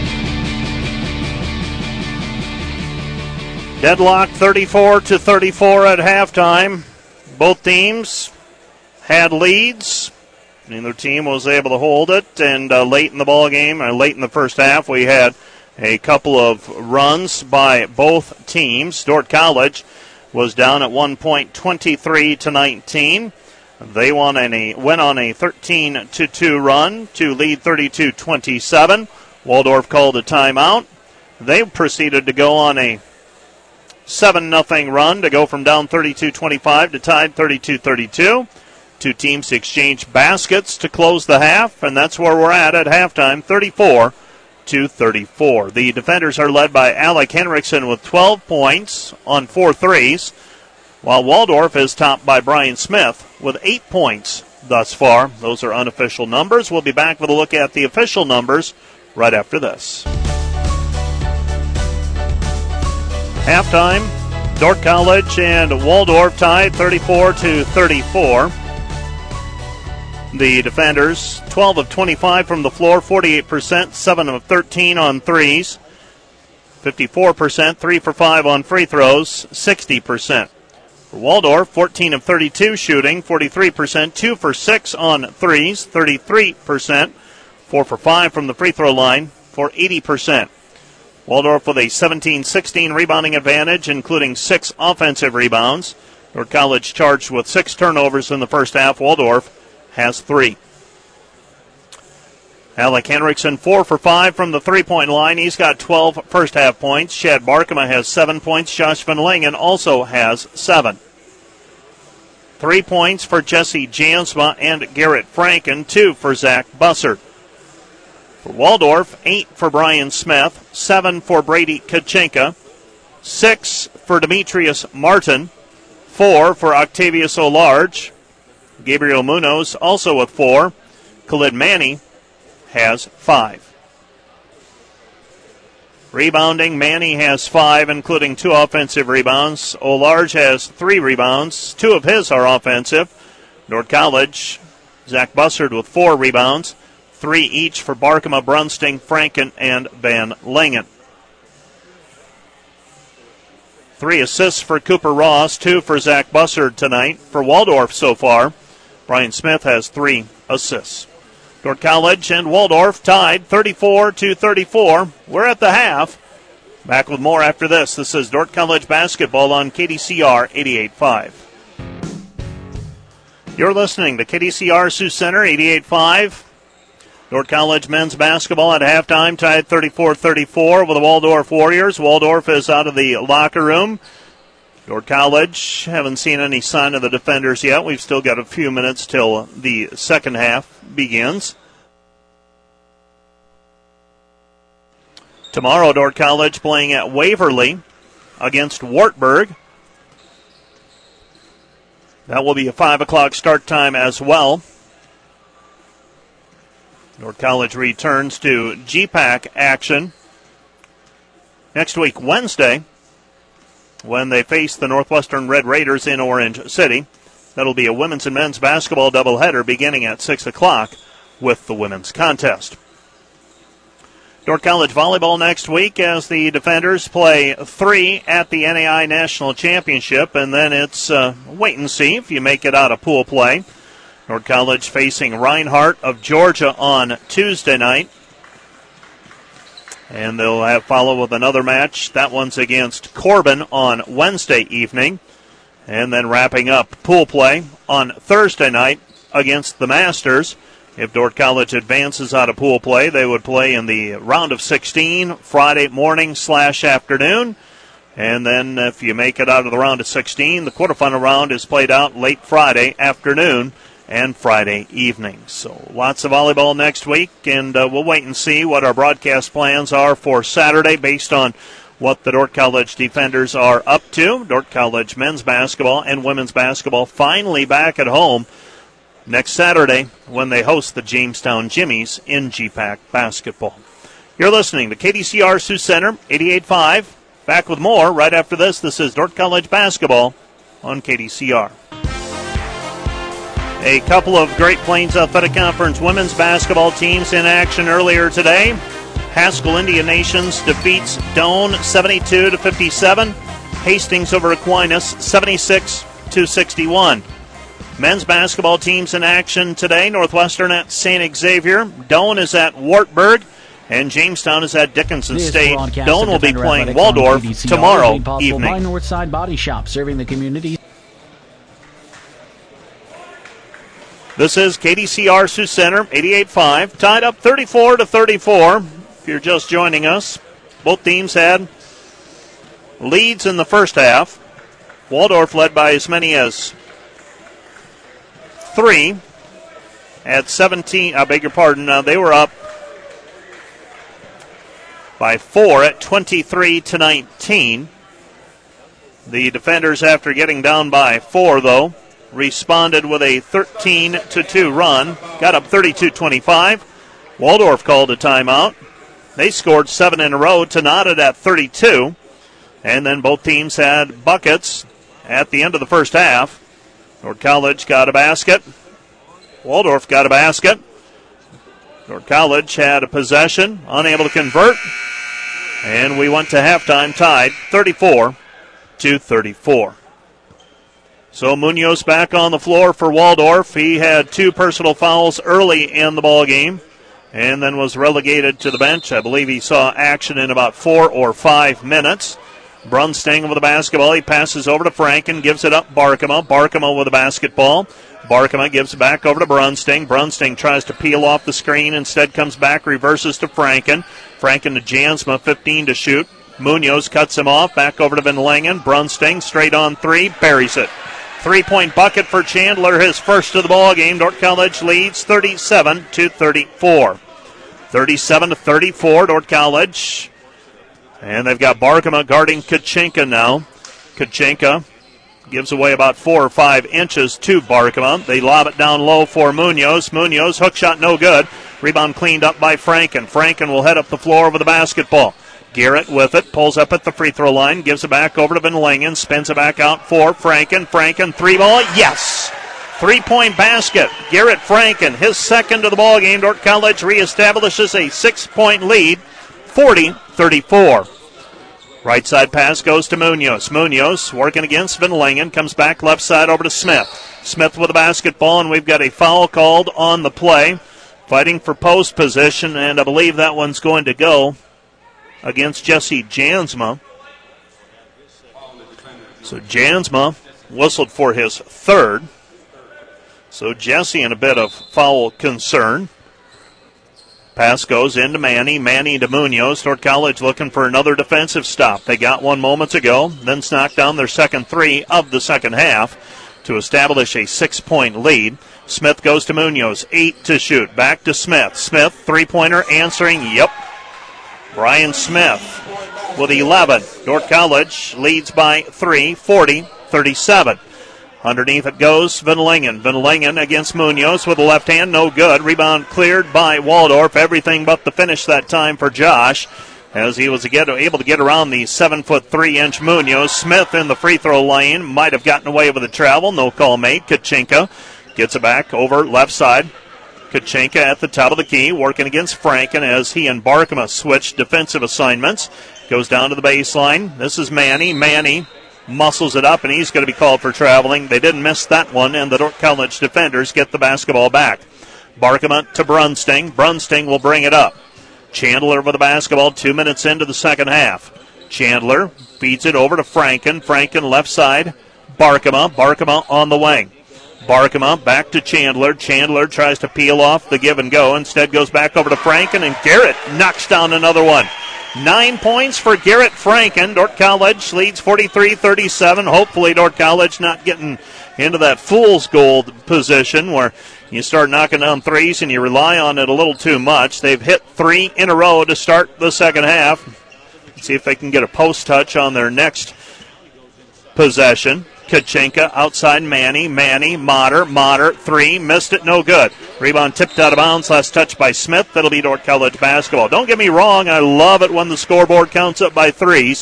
Deadlocked 34-34 at halftime. Both teams had leads. Neither team was able to hold it. And late in the ball game, late in the first half, we had a couple of runs by both teams. Dordt College was down at one point, 23-19. They went on a 13-2 run to lead 32-27. Waldorf called a timeout. They proceeded to go on a 7-0 run to go from down 32-25 to tied 32-32. Two teams exchanged baskets to close the half, and that's where we're at halftime, 34-34. The defenders are led by Alec Henriksen with 12 points on 4 threes, while Waldorf is topped by Brian Smith with 8 points thus far. Those are unofficial numbers. We'll be back with a look at the official numbers right after this. Halftime, Dordt College and Waldorf tied 34-34. The defenders, 12 of 25 from the floor, 48%, 7 of 13 on threes, 54%, 3 for 5 on free throws, 60%. For Waldorf, 14 of 32 shooting, 43%, 2 for 6 on threes, 33%, 4 for 5 from the free throw line for 80%. Waldorf with a 17-16 rebounding advantage, including 6 offensive rebounds. Dordt College charged with 6 turnovers in the first half. Waldorf has 3. Alec Henriksen 4 for 5 from the three-point line. He's got 12 first-half points. Chad Barkema has 7 points. Josh Van Langen also has 7. 3 points for Jesse Jansma and Garrett Franken, 2 for Zach Bussard. For Waldorf, 8 for Brian Smith, 7 for Brady Kachenka, 6 for Demetrius Martin, 4 for Octavius Olarge. Gabriel Munoz also with 4. Khalid Manny has 5. Rebounding, Manny has 5, including 2 offensive rebounds. Olarge has 3 rebounds. 2 of his are offensive. Dordt College, Zach Bussard with 4 rebounds. 3 each for Barkema, Brunsting, Franken, and Van Langen. 3 assists for Cooper Ross, 2 for Zach Bussard tonight. For Waldorf so far, Brian Smith has 3 assists. Dordt College and Waldorf tied 34-34. We're at the half. Back with more after this. This is Dordt College basketball on KDCR 88.5. You're listening to KDCR Sioux Center 88.5. Dordt College men's basketball at halftime tied 34-34 with the Waldorf Warriors. Waldorf is out of the locker room. Dordt College haven't seen any sign of the defenders yet. We've still got a few minutes till the second half begins. Tomorrow, Dordt College playing at Waverly against Wartburg. That will be a 5 o'clock start time as well. Dordt College returns to GPAC action next week, Wednesday, when they face the Northwestern Red Raiders in Orange City. That'll be a women's and men's basketball doubleheader beginning at 6 o'clock with the women's contest. Dordt College volleyball next week as the defenders play 3 at the NAI National Championship, and then it's wait and see if you make it out of pool play. Dordt College facing Reinhardt of Georgia on Tuesday night. And they'll have follow with another match. That one's against Corbin on Wednesday evening. And then wrapping up pool play on Thursday night against the Masters. If Dordt College advances out of pool play, they would play in the round of 16 Friday morning/afternoon. And then if you make it out of the round of 16, the quarterfinal round is played out late Friday afternoon and Friday evening. So lots of volleyball next week, and we'll wait and see what our broadcast plans are for Saturday based on what the Dordt College defenders are up to. Dordt College men's basketball and women's basketball finally back at home next Saturday when they host the Jamestown Jimmies in GPAC basketball. You're listening to KDCR Sioux Center 88.5. Back with more right after this. This is Dordt College basketball on KDCR. A couple of Great Plains Athletic Conference women's basketball teams in action earlier today. Haskell Indian Nations defeats Doane 72-57. Hastings over Aquinas 76-61. Men's basketball teams in action today. Northwestern at St. Xavier. Doane is at Wartburg. And Jamestown is at Dickinson State. Doane will be playing Waldorf tomorrow evening. By Northside Body Shop, serving the community. This is KDCR Sioux Center, 88.5, tied up 34-34. If you're just joining us, both teams had leads in the first half. Waldorf led by as many as 3 at 17. I beg your pardon. They were up by 4 at 23-19. The defenders, after getting down by 4, though, responded with a 13-2 run, got up 32-25. Waldorf called a timeout. They scored 7 in a row to knot it at 32. And then both teams had buckets at the end of the first half. Dordt College got a basket. Waldorf got a basket. Dordt College had a possession, unable to convert. And we went to halftime tied 34-34. So Munoz back on the floor for Waldorf. He had 2 personal fouls early in the ball game. and then was relegated to the bench. I believe he saw action in about 4 or 5 minutes. Brunsting with the basketball. He passes over to Franken, gives it up Barkema. Barkema with the basketball. Barkema gives it back over to Brunsting. Brunsting tries to peel off the screen, instead comes back, reverses to Franken. Franken to Jansma, 15 to shoot. Munoz cuts him off, back over to Van Langen. Brunsting straight on three, buries it. 3-point bucket for Chandler, his first of the ball game. Dordt College leads 37-34. 37-34, Dordt College. And they've got Barkema guarding Kachenka now. Kachenka gives away about 4 or 5 inches to Barkema. They lob it down low for Munoz. Munoz, hook shot no good. Rebound cleaned up by Franken. Franken will head up the floor with the basketball. Garrett with it, pulls up at the free throw line, gives it back over to Van Langen, spins it back out for Franken. Franken, 3-ball, yes! 3-point basket. Garrett Franken, his second of the ball game. Dordt College reestablishes a 6-point lead, 40-34. Right side pass goes to Munoz. Munoz working against Van Langen, comes back left side over to Smith. Smith with the basketball, and we've got a foul called on the play. Fighting for post position, and I believe that one's going to go against Jesse Jansma. So Jansma whistled for his third. So Jesse in a bit of foul concern. Pass goes into Manny. Manny to Munoz. Dordt College looking for another defensive stop. They got one moments ago. Then knocked down their second three of the second half to establish a 6-point lead. Smith goes to Munoz. 8 to shoot. Back to Smith. Smith, three-pointer answering. Yep. Brian Smith with 11. Dordt College leads by 3, 40-37. Underneath it goes Van Langen. Van Langen against Munoz with the left hand, no good. Rebound cleared by Waldorf. Everything but the finish that time for Josh, as he was able to get around the 7'3" Munoz. Smith in the free throw lane, might have gotten away with the travel. No call made. Kachenka gets it back over left side. Kachenka at the top of the key, working against Franken as he and Barkema switch defensive assignments. Goes down to the baseline. This is Manny. Manny muscles it up, and he's going to be called for traveling. They didn't miss that one, and the Dordt College defenders get the basketball back. Barkema to Brunsting. Brunsting will bring it up. Chandler with the basketball 2 minutes into the second half. Chandler feeds it over to Franken. Franken left side. Barkema. Barkema on the wing. Barkema back to Chandler. Chandler tries to peel off the give and go. Instead goes back over to Franken, and Garrett knocks down another one. 9 points for Garrett Franken. Dordt College leads 43-37. Hopefully Dordt College not getting into that fool's gold position where you start knocking down threes and you rely on it a little too much. They've hit 3 in a row to start the second half. Let's see if they can get a post touch on their next possession. Kachenka outside Manny. Manny, Motter, 3. Missed it, no good. Rebound tipped out of bounds. Last touch by Smith. That'll be Dordt College basketball. Don't get me wrong. I love it when the scoreboard counts up by threes.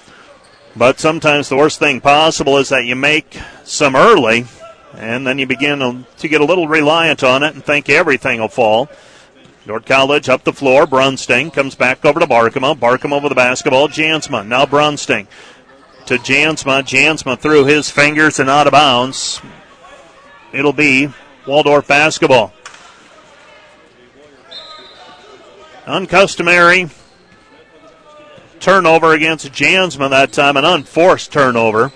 But sometimes the worst thing possible is that you make some early, and then you begin to get a little reliant on it and think everything will fall. Dordt College up the floor. Brunsting comes back over to Barkema. Barkema over the basketball. Jansma. Now Brunsting. To Jansma. Jansma through his fingers and out of bounds. It'll be Waldorf basketball. Uncustomary turnover against Jansma that time, an unforced turnover.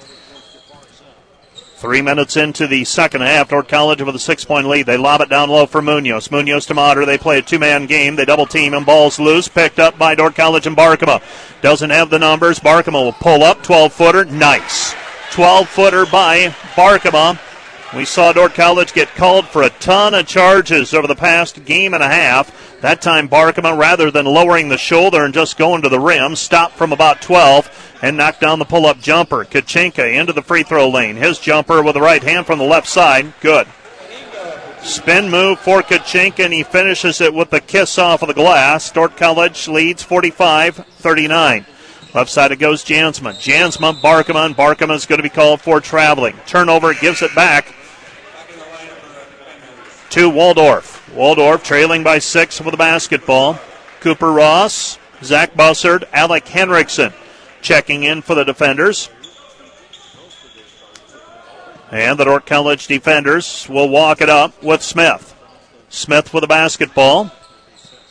3 minutes into the second half, Dordt College with a 6-point lead. They lob it down low for Munoz. Munoz to Motter. They play a two-man game. They double team him. Ball's loose. Picked up by Dordt College and Barkema. Doesn't have the numbers. Barkema will pull up. 12-footer. Nice. 12-footer by Barkema. We saw Dordt College get called for a ton of charges over the past game and a half. That time Barkema, rather than lowering the shoulder and just going to the rim, stopped from about 12 and knocked down the pull-up jumper. Kachenka into the free throw lane. His jumper with the right hand from the left side. Good. Spin move for Kachenka, and he finishes it with the kiss off of the glass. Dordt College leads 45-39. Left side it goes Jansma. Jansma, Barkema, and Barkema's going to be called for traveling. Turnover, gives it back to Waldorf. Waldorf trailing by 6 with the basketball. Cooper Ross, Zach Bussard, Alec Henriksen checking in for the defenders. And the Dordt College defenders will walk it up with Smith. Smith with the basketball.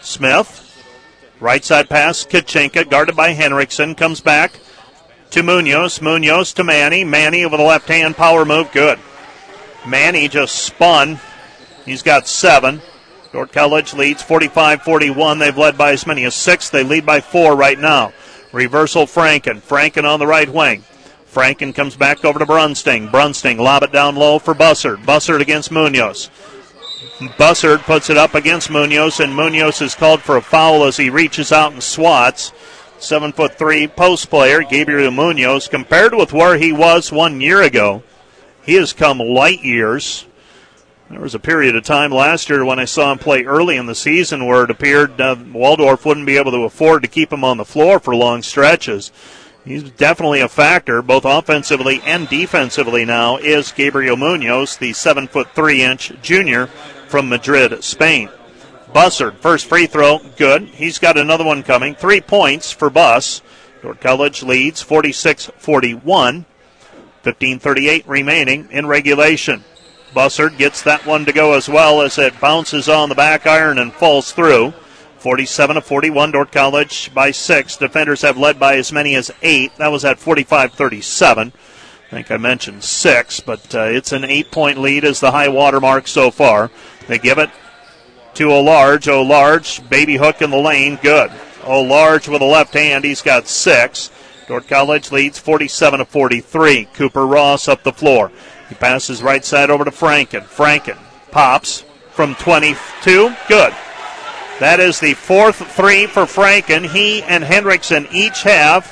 Smith, right side pass, Kachenka, guarded by Henriksen, comes back to Munoz. Munoz to Manny. Manny with a left-hand power move, good. Manny just spun. He's got 7. Dordt College leads 45-41. They've led by as many as 6. They lead by 4 right now. Reversal Franken. Franken on the right wing. Franken comes back over to Brunsting. Brunsting lob it down low for Bussard. Bussard against Munoz. Bussard puts it up against Munoz, and Munoz is called for a foul as he reaches out and swats. 7'3" post player, Gabriel Munoz. Compared with where he was 1 year ago, he has come light years. There was a period of time last year when I saw him play early in the season where it appeared Waldorf wouldn't be able to afford to keep him on the floor for long stretches. He's definitely a factor, both offensively and defensively now, is Gabriel Munoz, the 7'3" junior from Madrid, Spain. Bussard, first free throw, good. He's got another one coming. 3 points for Buss. Dordt College leads 46-41. 15:38 remaining in regulation. Bussard gets that one to go as well as it bounces on the back iron and falls through. 47-41, Dordt College by 6. Defenders have led by as many as 8. That was at 45-37. I think I mentioned 6, but it's an 8-point lead as the high water mark so far. They give it to O'Large. O'Large, baby hook in the lane, good. O'Large with a left hand, he's got 6. Dordt College leads 47-43. Cooper Ross up the floor. He passes right side over to Franken. Franken pops from 22. Good. That is the 4th 3 for Franken. He and Henriksen each have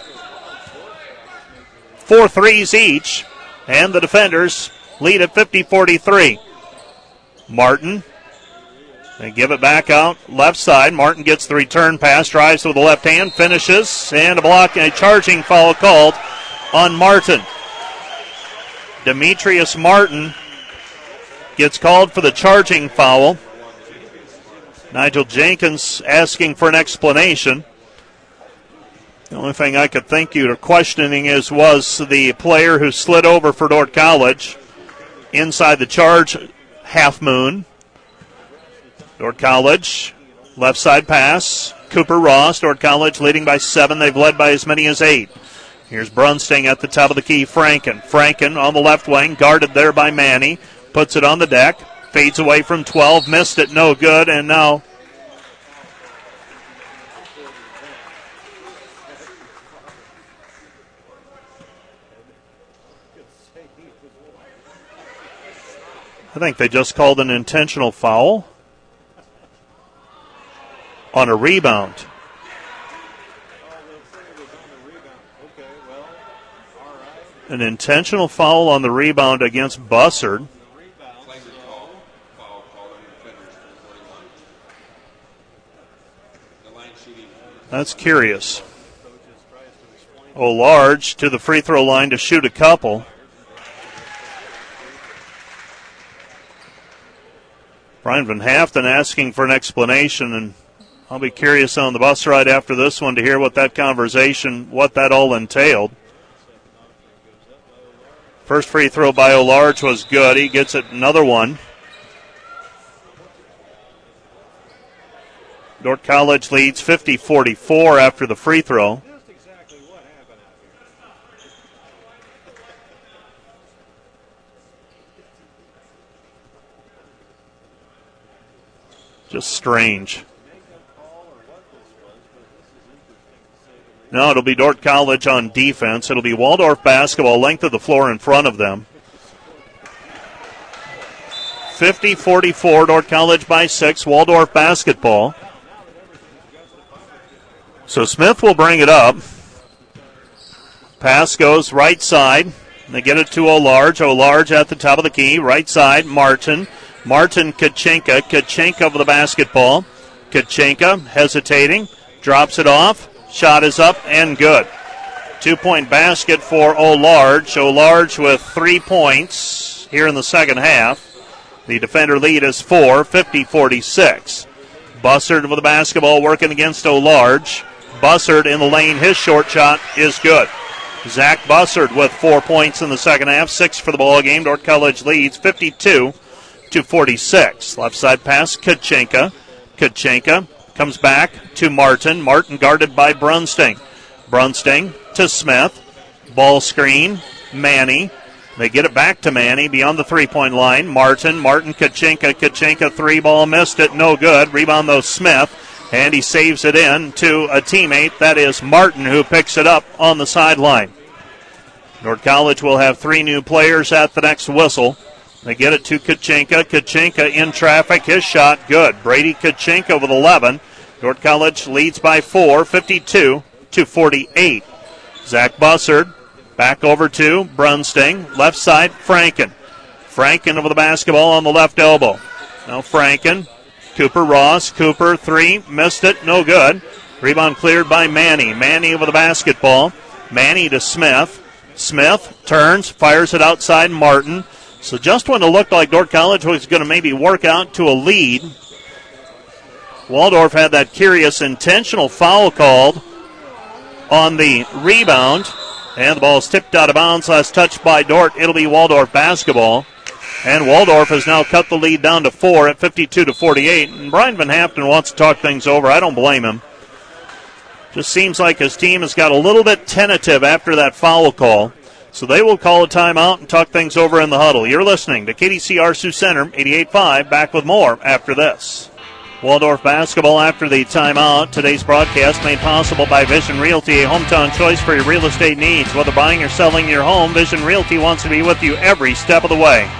4 threes each. And the defenders lead at 50-43. Martin. They give it back out left side. Martin gets the return pass, drives with the left hand, finishes, and a block and a charging foul called on Martin. Demetrius Martin gets called for the charging foul. Nigel Jenkins asking for an explanation. The only thing I could think you are questioning was the player who slid over for Dordt College inside the charge half moon. Dordt College, left side pass. Cooper Ross, Dordt College leading by 7. They've led by as many as 8. Here's Brunsting at the top of the key. Franken. Franken on the left wing, guarded there by Manny. Puts it on the deck. Fades away from 12. Missed it, no good. And now I think they just called an intentional foul on a rebound. An intentional foul on the rebound against Bussard. That's curious. O'Large to the free throw line to shoot a couple. Brian Van Haften asking for an explanation, and I'll be curious on the bus ride after this one to hear what that conversation, what that all entailed. First free throw by O'Large was good. He gets it another one. Dordt College leads 50-44 after the free throw. Just strange. No, it'll be Dordt College on defense. It'll be Waldorf basketball, length of the floor in front of them. 50-44, Dordt College by 6, Waldorf basketball. So Smith will bring it up. Pass goes right side. They get it to O'Large. O'Large at the top of the key. Right side, Martin. Martin, Kachenka. Kachenka with the basketball. Kachenka hesitating. Drops it off. Shot is up and good. 2-point basket for O'Large. O'Large with 3 points here in the second half. The defender lead is 4, 50-46. Bussard with the basketball working against O'Large. Bussard in the lane. His short shot is good. Zach Bussard with 4 points in the second half, 6 for the ball game. Dordt College leads 52-46. Left side pass, Kachenka. Kachenka Comes back to Martin. Martin guarded by Brunsting. Brunsting to Smith. Ball screen. Manny. They get it back to Manny beyond the three-point line. Martin, Kachinka. Kachinka three-ball, missed it, no good. Rebound, though, Smith. And he saves it in to a teammate. That is Martin, who picks it up on the sideline. Dordt College will have 3 new players at the next whistle. They get it to Kachinka. Kachinka in traffic. His shot good. Brady Kachinka with 11. Dordt College leads by 4, 52-48. Zach Bussard back over to Brunsting. Left side, Franken. Franken over the basketball on the left elbow. Now Franken. Cooper Ross. Cooper, 3. Missed it. No good. Rebound cleared by Manny. Manny over the basketball. Manny to Smith. Smith turns, fires it outside Martin. So just when it looked like Dordt College was going to maybe work out to a lead, Waldorf had that curious intentional foul called on the rebound. And the ball is tipped out of bounds. Last touched by Dordt. It'll be Waldorf basketball. And Waldorf has now cut the lead down to 4 at 52-48. And Brian Van Haften wants to talk things over. I don't blame him. Just seems like his team has got a little bit tentative after that foul call. So they will call a timeout and talk things over in the huddle. You're listening to KDCR Sioux Center, 88.5. Back with more after this. Waldorf basketball after the timeout. Today's broadcast made possible by Vision Realty, a hometown choice for your real estate needs. Whether buying or selling your home, Vision Realty wants to be with you every step of the way.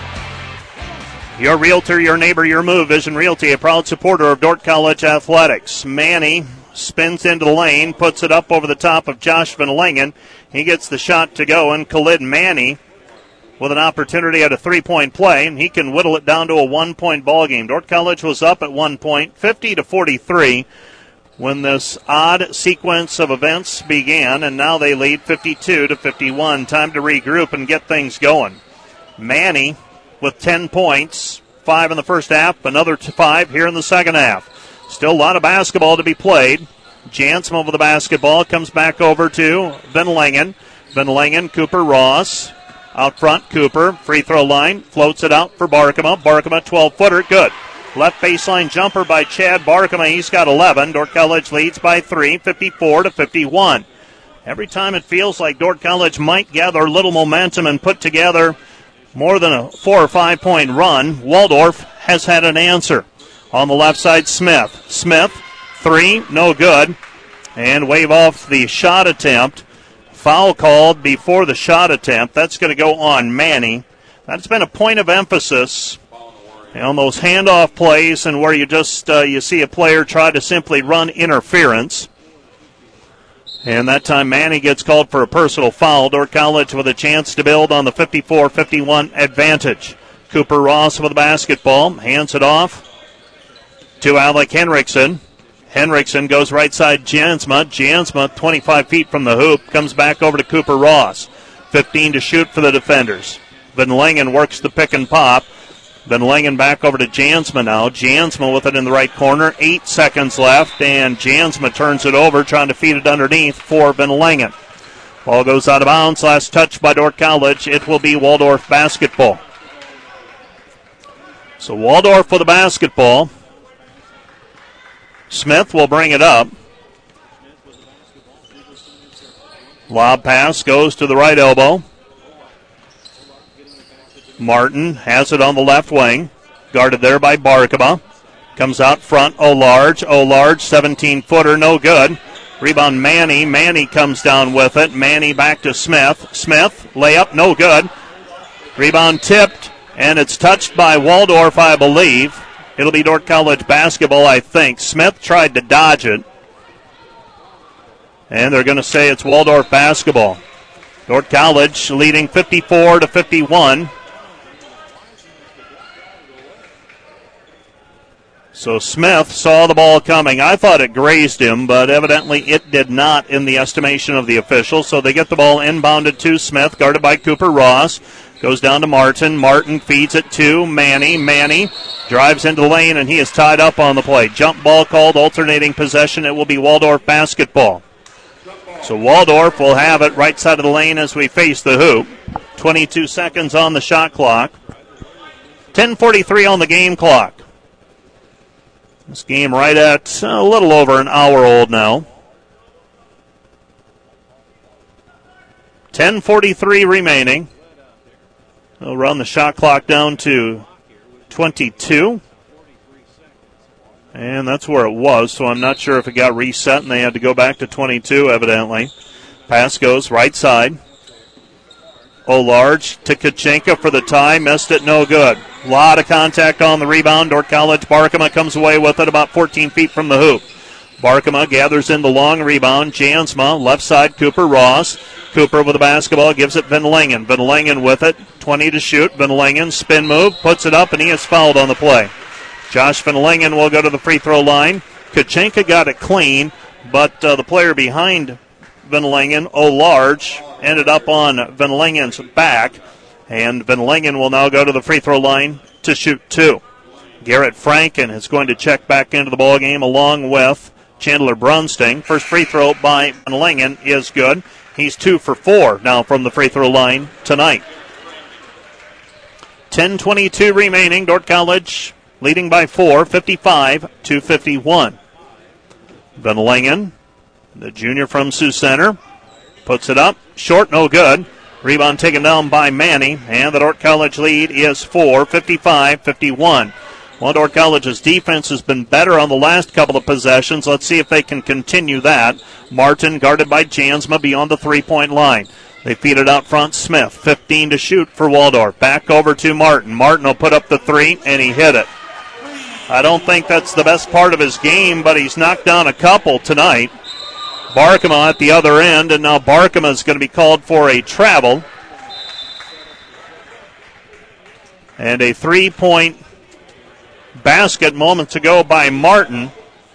Your realtor, your neighbor, your move. Vision Realty, a proud supporter of Dordt College athletics. Manny spins into the lane, puts it up over the top of Josh Van Langen. He gets the shot to go, and Khalid Manny with an opportunity at a three-point play, and he can whittle it down to a one-point ball game. Dordt College was up at 1 point, 50-43, when this odd sequence of events began, and now they lead 52-51. Time to regroup and get things going. Manny with 10 points, 5 in the first half, another 5 here in the second half. Still a lot of basketball to be played. Jansma with the basketball, comes back over to Van Langen. Van Langen, Cooper Ross. Out front, Cooper, free throw line, floats it out for Barkema. Barkema, 12-footer, good. Left baseline jumper by Chad Barkema. He's got 11. Dordt College leads by 3, 54-51. Every time it feels like Dordt College might gather a little momentum and put together more than a 4 or 5 point run, Waldorf has had an answer. On the left side, Smith. Smith, 3, no good. And wave off the shot attempt. Foul called before the shot attempt. That's going to go on Manny. That's been a point of emphasis on those handoff plays and where you just you see a player try to simply run interference. And that time Manny gets called for a personal foul. Dordt College with a chance to build on the 54-51 advantage. Cooper Ross with the basketball. Hands it off to Alec Henriksen. Henriksen goes right side Jansma. Jansma, 25 feet from the hoop, comes back over to Cooper Ross. 15 to shoot for the defenders. Van Langen works the pick and pop. Van Langen back over to Jansma now. Jansma with it in the right corner. 8 seconds left, and Jansma turns it over, trying to feed it underneath for Van Langen. Ball goes out of bounds. Last touch by Dordt College. It will be Waldorf basketball. So Waldorf with the basketball. Smith will bring it up. Lob pass goes to the right elbow. Martin has it on the left wing. Guarded there by Barkema. Comes out front, O'Large. O'Large, 17-footer, no good. Rebound Manny. Manny comes down with it. Manny back to Smith. Smith, layup, no good. Rebound tipped, and it's touched by Waldorf, I believe. It'll be Dordt College basketball, I think. Smith tried to dodge it. And they're going to say it's Waldorf basketball. Dordt College leading 54-51. So Smith saw the ball coming. I thought it grazed him, but evidently it did not in the estimation of the officials. So they get the ball inbounded to Smith, guarded by Cooper Ross. Goes down to Martin. Martin feeds it to Manny. Manny drives into the lane, and he is tied up on the play. Jump ball called, alternating possession. It will be Waldorf basketball. So Waldorf will have it right side of the lane as we face the hoop. 22 seconds on the shot clock. 10:43 on the game clock. This game right at a little over an hour old now. 10:43 remaining. They'll run the shot clock down to 22. And that's where it was, so I'm not sure if it got reset and they had to go back to 22, evidently. Pass goes right side. Olarge to Kachenka for the tie. Missed it, no good. A lot of contact on the rebound. Dordt College Barkema comes away with it about 14 feet from the hoop. Barkema gathers in the long rebound. Jansma, left side, Cooper Ross. Cooper with the basketball, gives it Van Langen. Van Langen with it, 20 to shoot. Van Langen, spin move, puts it up, and he is fouled on the play. Josh Van Langen will go to the free throw line. Kachenka got it clean, but the player behind Van Langen, Olarge, ended up on Van Langen's back, and Van Langen will now go to the free throw line to shoot two. Garrett Franken is going to check back into the ballgame along with Chandler Brunsting. First free throw by Van Langen is good. He's 2 for 4 now from the free throw line tonight. 10:22 remaining. Dordt College leading by 4, 55-51. Van Langen, the junior from Sioux Center, puts it up. Short, no good. Rebound taken down by Manny, and the Dordt College lead is 4, 55-51. Well, Dordt College's defense has been better on the last couple of possessions. Let's see if they can continue that. Martin guarded by Jansma beyond the three-point line. They feed it out front. Smith, 15 to shoot for Waldorf. Back over to Martin. Martin will put up the three, and he hit it. I don't think that's the best part of his game, but he's knocked down a couple tonight. Barkema at the other end, and now Barkema is going to be called for a travel. And a three-point basket moments ago by Martin.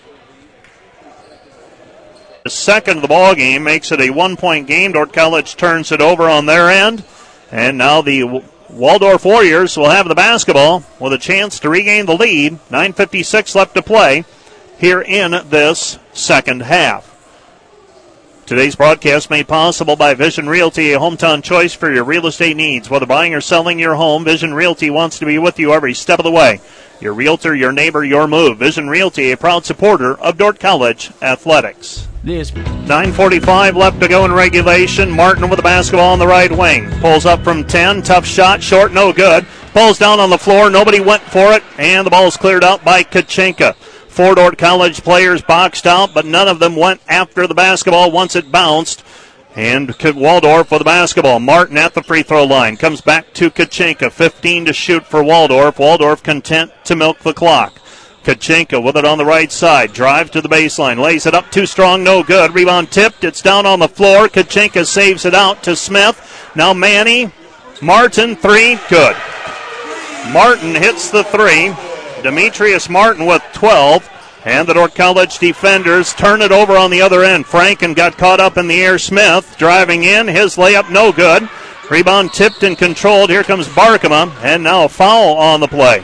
The second of the ball game makes it a 1-point game. Dordt College turns it over on their end. And now the Waldorf Warriors will have the basketball with a chance to regain the lead. 9:56 left to play here in this second half. Today's broadcast made possible by Vision Realty, a hometown choice for your real estate needs. Whether buying or selling your home, Vision Realty wants to be with you every step of the way. Your realtor, your neighbor, your move. Vision Realty, a proud supporter of Dordt College athletics. 9:45 left to go in regulation. Martin with the basketball on the right wing. Pulls up from 10. Tough shot. Short, no good. Pulls down on the floor. Nobody went for it. And the ball is cleared out by Kachenka. 4 Dordt College players boxed out, but none of them went after the basketball once it bounced. And Waldorf with the basketball. Martin at the free throw line. Comes back to Kachenka. 15 to shoot for Waldorf. Waldorf content to milk the clock. Kachenka with it on the right side. Drive to the baseline. Lays it up too strong. No good. Rebound tipped. It's down on the floor. Kachenka saves it out to Smith. Now Manny. Martin, three. Good. Martin hits the three. Demetrius Martin with 12. And the Dordt College defenders turn it over on the other end. Franken got caught up in the air. Smith driving in. His layup no good. Rebound tipped and controlled. Here comes Barkema. And now a foul on the play.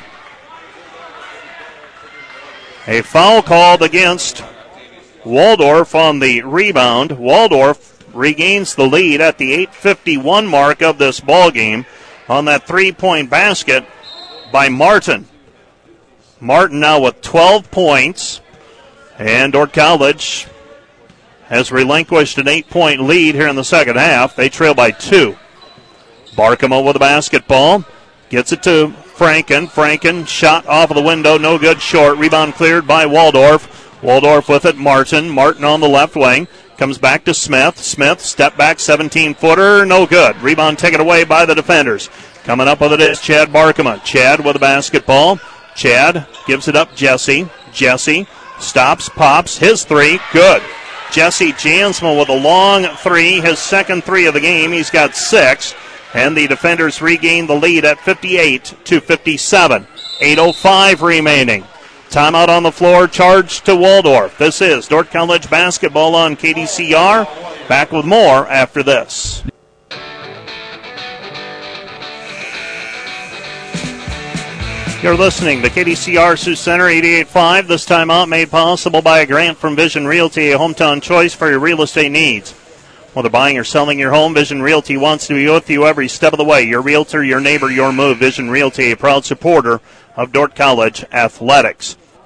A foul called against Waldorf on the rebound. Waldorf regains the lead at the 8:51 mark of this ball game on that three-point basket by Martin. Martin now with 12 points, and Dordt College has relinquished an 8-point lead here in the second half. They trail by 2. Barkema with the basketball. Gets it to Franken. Franken shot off of the window. No good. Short. Rebound cleared by Waldorf. Waldorf with it. Martin. Martin on the left wing. Comes back to Smith. Smith, step back, 17-footer. No good. Rebound taken away by the defenders. Coming up with it is Chad Barkema. Chad with the basketball. Chad gives it up. Jesse. Jesse stops, pops. His three. Good. Jesse Jansma with a long three. His second three of the game. He's got 6. And the defenders regain the lead at 58-57. 8:05 remaining. Timeout on the floor, charged to Waldorf. This is Dordt College basketball on KDCR. Back with more after this. You're listening to KDCR Sioux Center 88.5. This timeout made possible by a grant from Vision Realty, a hometown choice for your real estate needs. Whether buying or selling your home, Vision Realty wants to be with you every step of the way. Your realtor, your neighbor, your move. Vision Realty, a proud supporter of Dordt College athletics.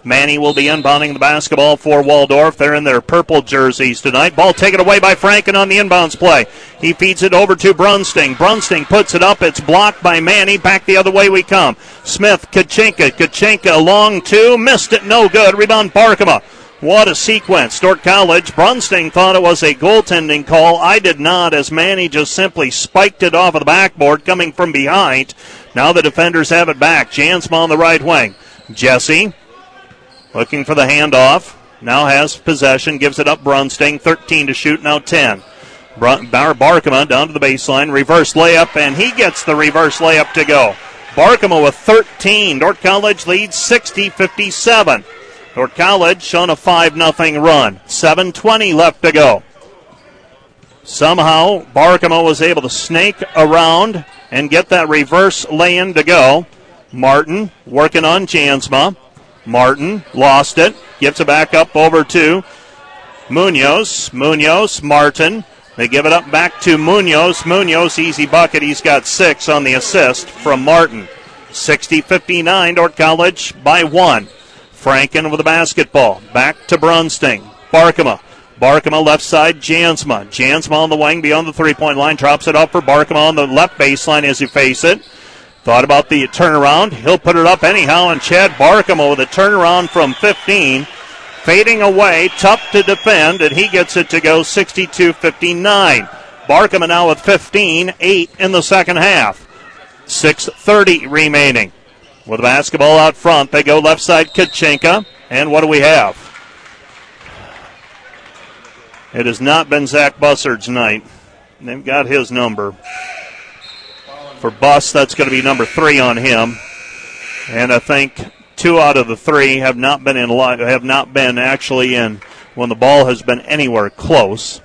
Manny will be inbounding the basketball for Waldorf. They're in their purple jerseys tonight. Ball taken away by Franken on the inbounds play. He feeds it over to Brunsting. Brunsting puts it up. It's blocked by Manny. Back the other way we come. Smith, Kachinka. Kachinka long two. Missed it. No good. Rebound Barkema. What a sequence. Dordt College. Brunsting thought it was a goaltending call. I did not, as Manny just simply spiked it off of the backboard coming from behind. Now the defenders have it back. Jansma on the right wing. Jesse looking for the handoff. Now has possession. Gives it up Brunsting. 13 to shoot. Now 10. Barkema down to the baseline. Reverse layup, and he gets the reverse layup to go. Barkema with 13. Dordt College leads 60-57. Dordt College on a 5-0 run. 7:20 left to go. Somehow Barkema was able to snake around and get that reverse lay-in to go. Martin working on Jansma. Martin lost it. Gives it back up over to Munoz. Munoz, Martin. They give it up back to Munoz. Munoz, easy bucket. He's got 6 on the assist from Martin. 60-59, Dordt College by 1. Franken with the basketball. Back to Brunsting. Barkema. Barkema left side, Jansma. Jansma on the wing beyond the three-point line. Drops it up for Barkema on the left baseline as he face it. Thought about the turnaround. He'll put it up anyhow, and Chad Barkema with a turnaround from 15. Fading away, tough to defend, and he gets it to go 62-59. Barkema now with 15, 8 in the second half. 6:30 remaining. With the basketball out front, they go left side, Kachinka. And what do we have? It has not been Zach Bussard's night. They've got his number. For Buss, that's going to be number 3 on him. And I think 2 out of the 3 have not been actually in when the ball has been anywhere close.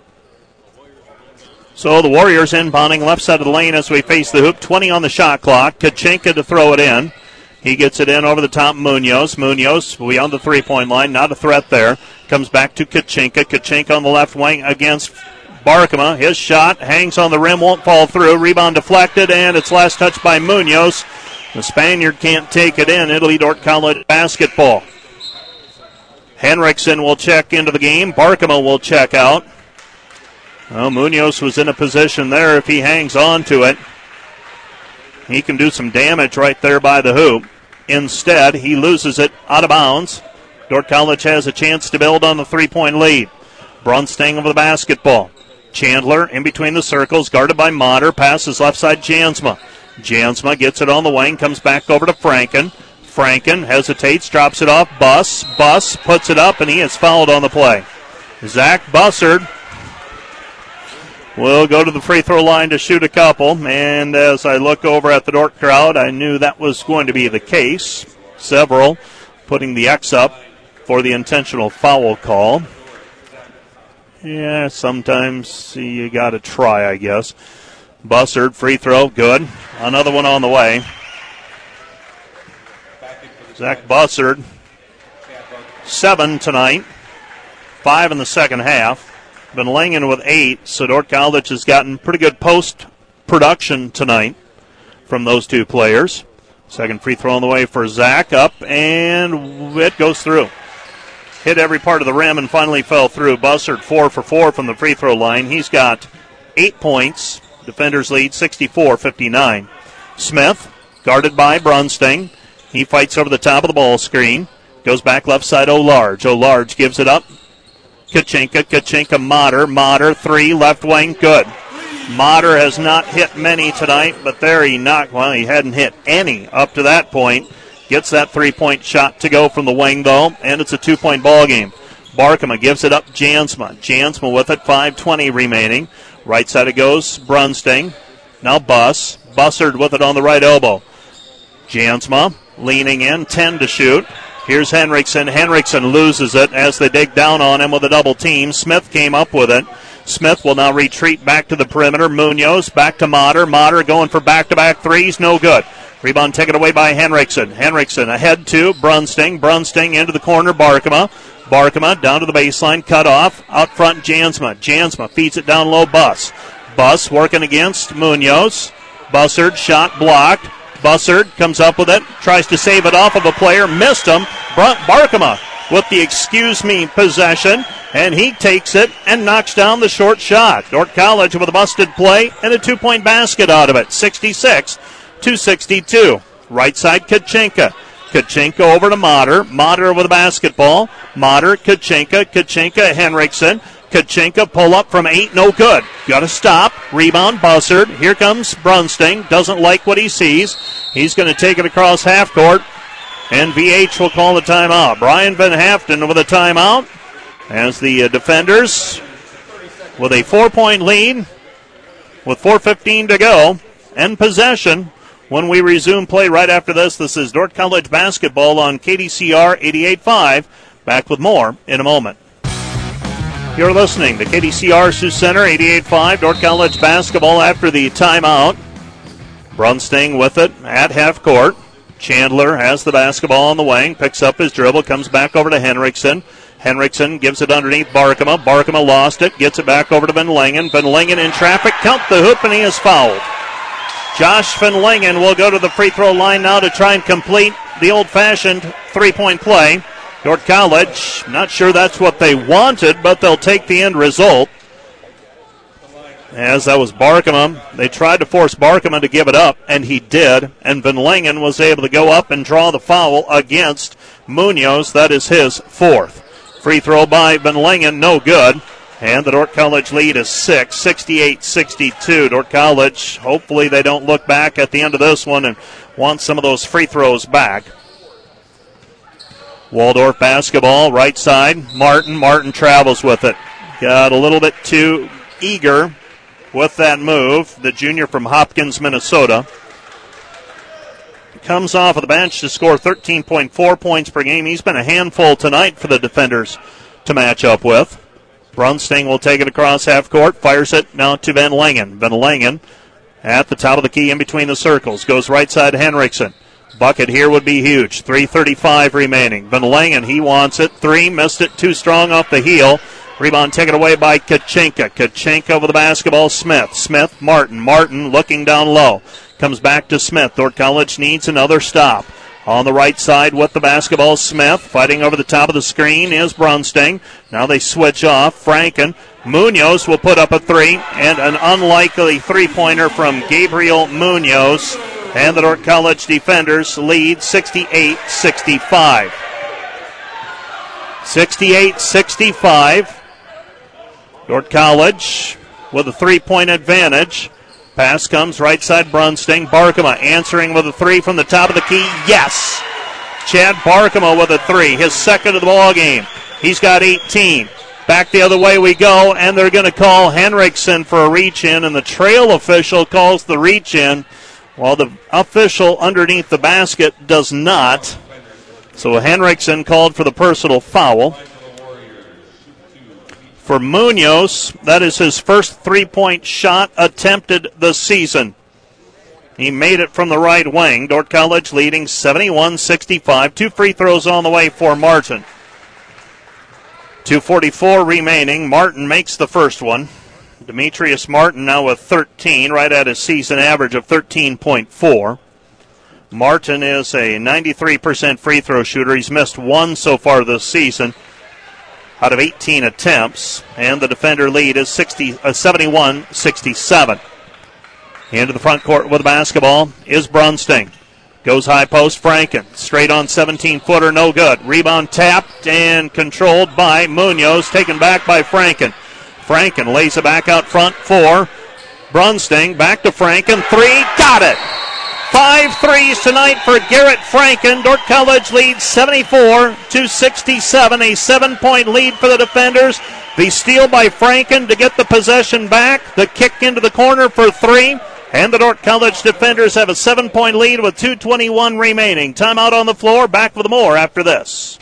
So the Warriors inbounding left side of the lane as we face the hoop. 20 on the shot clock. Kachinka to throw it in. He gets it in over the top. Munoz. Munoz beyond the three-point line. Not a threat there. Comes back to Kachinka. Kachinka on the left wing against Barkema. His shot hangs on the rim. Won't fall through. Rebound deflected, and it's last touched by Munoz. The Spaniard can't take it in. It'll be Dordt College basketball. Henriksen will check into the game. Barkema will check out. Well, Munoz was in a position there. If he hangs on to it, he can do some damage right there by the hoop. Instead, he loses it out of bounds. Dordt College has a chance to build on the three-point lead. Brunsting over the basketball. Chandler in between the circles, guarded by Motter. Passes left side, Jansma. Jansma gets it on the wing, comes back over to Franken. Franken hesitates, drops it off. Buss puts it up, and he is fouled on the play. Zach Bussard will go to the free throw line to shoot a couple. And as I look over at the Dordt crowd, I knew that was going to be the case. Several putting the X up for the intentional foul call. Yeah, sometimes you got to try, I guess. Bussard, free throw, good. Another one on the way. Zach Bussard, 7 tonight, 5 in the second half. Been laying in with 8, so Dordt College has gotten pretty good post production tonight from those two players. Second free throw on the way for Zach, up, and it goes through. Hit every part of the rim and finally fell through. Bussard 4 for 4 from the free throw line. He's got 8 points. Defenders lead 64-59. Smith, guarded by Brunsting. He fights over the top of the ball screen. Goes back left side, O'Large. O'Large gives it up. Kachinka, Motter, 3, left wing, good. Motter has not hit many tonight, but there he hadn't hit any up to that point. Gets that 3-point shot to go from the wing, though, and it's a 2-point ball game. Barkema gives it up, Jansma. Jansma with it, 5:20 remaining. Right side it goes, Brunsting. Now Bussard with it on the right elbow. Jansma leaning in, 10 to shoot. Here's Henriksen. Henriksen loses it as they dig down on him with a double team. Smith came up with it. Smith will now retreat back to the perimeter. Munoz back to Motter. Motter going for back-to-back threes. No good. Rebound taken away by Henriksen. Henriksen ahead to Brunsting. Brunsting into the corner. Barkema. Barkema down to the baseline. Cut off. Out front, Jansma. Jansma feeds it down low. Buss working against Munoz. Bussard shot blocked. Bussard comes up with it, tries to save it off of a player, missed him. Barkema with the excuse me possession, and he takes it and knocks down the short shot. Dordt College with a busted play and a 2-point basket out of it, 66-62. Right side, Kachenka. Kachenka over to Motter. Motter with a basketball. Motter, Kachenka, Henriksen. Kachenka pull up from 8, no good. Got to stop. Rebound, Bussard. Here comes Brunsting. Doesn't like what he sees. He's going to take it across half court, and VH will call the timeout. Brian Van Haften with a timeout as the defenders with a 4-point lead with 4:15 to go and possession. When we resume play right after this, this is Dordt College basketball on KDCR 88.5. Back with more in a moment. You're listening to KDCR Sioux Center 88.5. Dordt College basketball after the timeout. Brunsting with it at half court. Chandler has the basketball on the wing, picks up his dribble, comes back over to Henriksen. Henriksen gives it underneath Barkema. Barkema lost it, gets it back over to Van Langen. Van Langen in traffic, count the hoop, and he is fouled. Josh Van Langen will go to the free throw line now to try and complete the old-fashioned three-point play. Dordt College, not sure that's what they wanted, but they'll take the end result. As that was Barkema, they tried to force Barkema to give it up, and he did. And Van Langen was able to go up and draw the foul against Munoz. That is his fourth. Free throw by Van Langen, no good. And the Dordt College lead is 6, 68-62. Dordt College, hopefully they don't look back at the end of this one and want some of those free throws back. Waldorf basketball, right side. Martin travels with it. Got a little bit too eager with that move. The junior from Hopkins, Minnesota. Comes off of the bench to score 13.4 points per game. He's been a handful tonight for the defenders to match up with. Brunsting will take it across half court, fires it now to Van Langen. Van Langen at the top of the key in between the circles. Goes right side to Henriksen. Bucket here would be huge. 3:35 remaining. Van Langen, he wants it. 3, missed it, too strong off the heel. Rebound taken away by Kachenka. Kachenka with the basketball, Smith, Martin looking down low. Comes back to Smith. Dordt College needs another stop. On the right side with the basketball, Smith. Fighting over the top of the screen is Brunsting. Now they switch off. Franken. Munoz will put up a 3, and an unlikely three-pointer from Gabriel Munoz. And the Dordt College defenders lead 68-65. 68-65. Dordt College with a 3-point advantage. Pass comes right side, Brunsting. Barkema answering with a 3 from the top of the key. Yes! Chad Barkema with a 3, his second of the ball game. He's got 18. Back the other way we go, and they're going to call Henriksen for a reach-in, and the trail official calls the reach-in, while the official underneath the basket does not. So Henriksen called for the personal foul. For Munoz, that is his first three-point shot attempted this season. He made it from the right wing. Dordt College leading 71-65. 2 free throws on the way for Martin. 2:44 remaining. Martin makes the first one. Demetrius Martin now with 13, right at his season average of 13.4. Martin is a 93% free throw shooter. He's missed 1 so far this season out of 18 attempts, and the defender lead is 71-67. Into the front court with the basketball is Brunsting. Goes high post, Franken. Straight on 17-footer, no good. Rebound tapped and controlled by Munoz, taken back by Franken. Franken lays it back out front for Brunsting. Back to Franken. 3, got it! 5 threes tonight for Garrett Franken. Dordt College leads 74-67, a 7-point lead for the defenders. The steal by Franken to get the possession back. The kick into the corner for 3. And the Dordt College defenders have a 7-point lead with 2:21 remaining. Timeout on the floor. Back with more after this.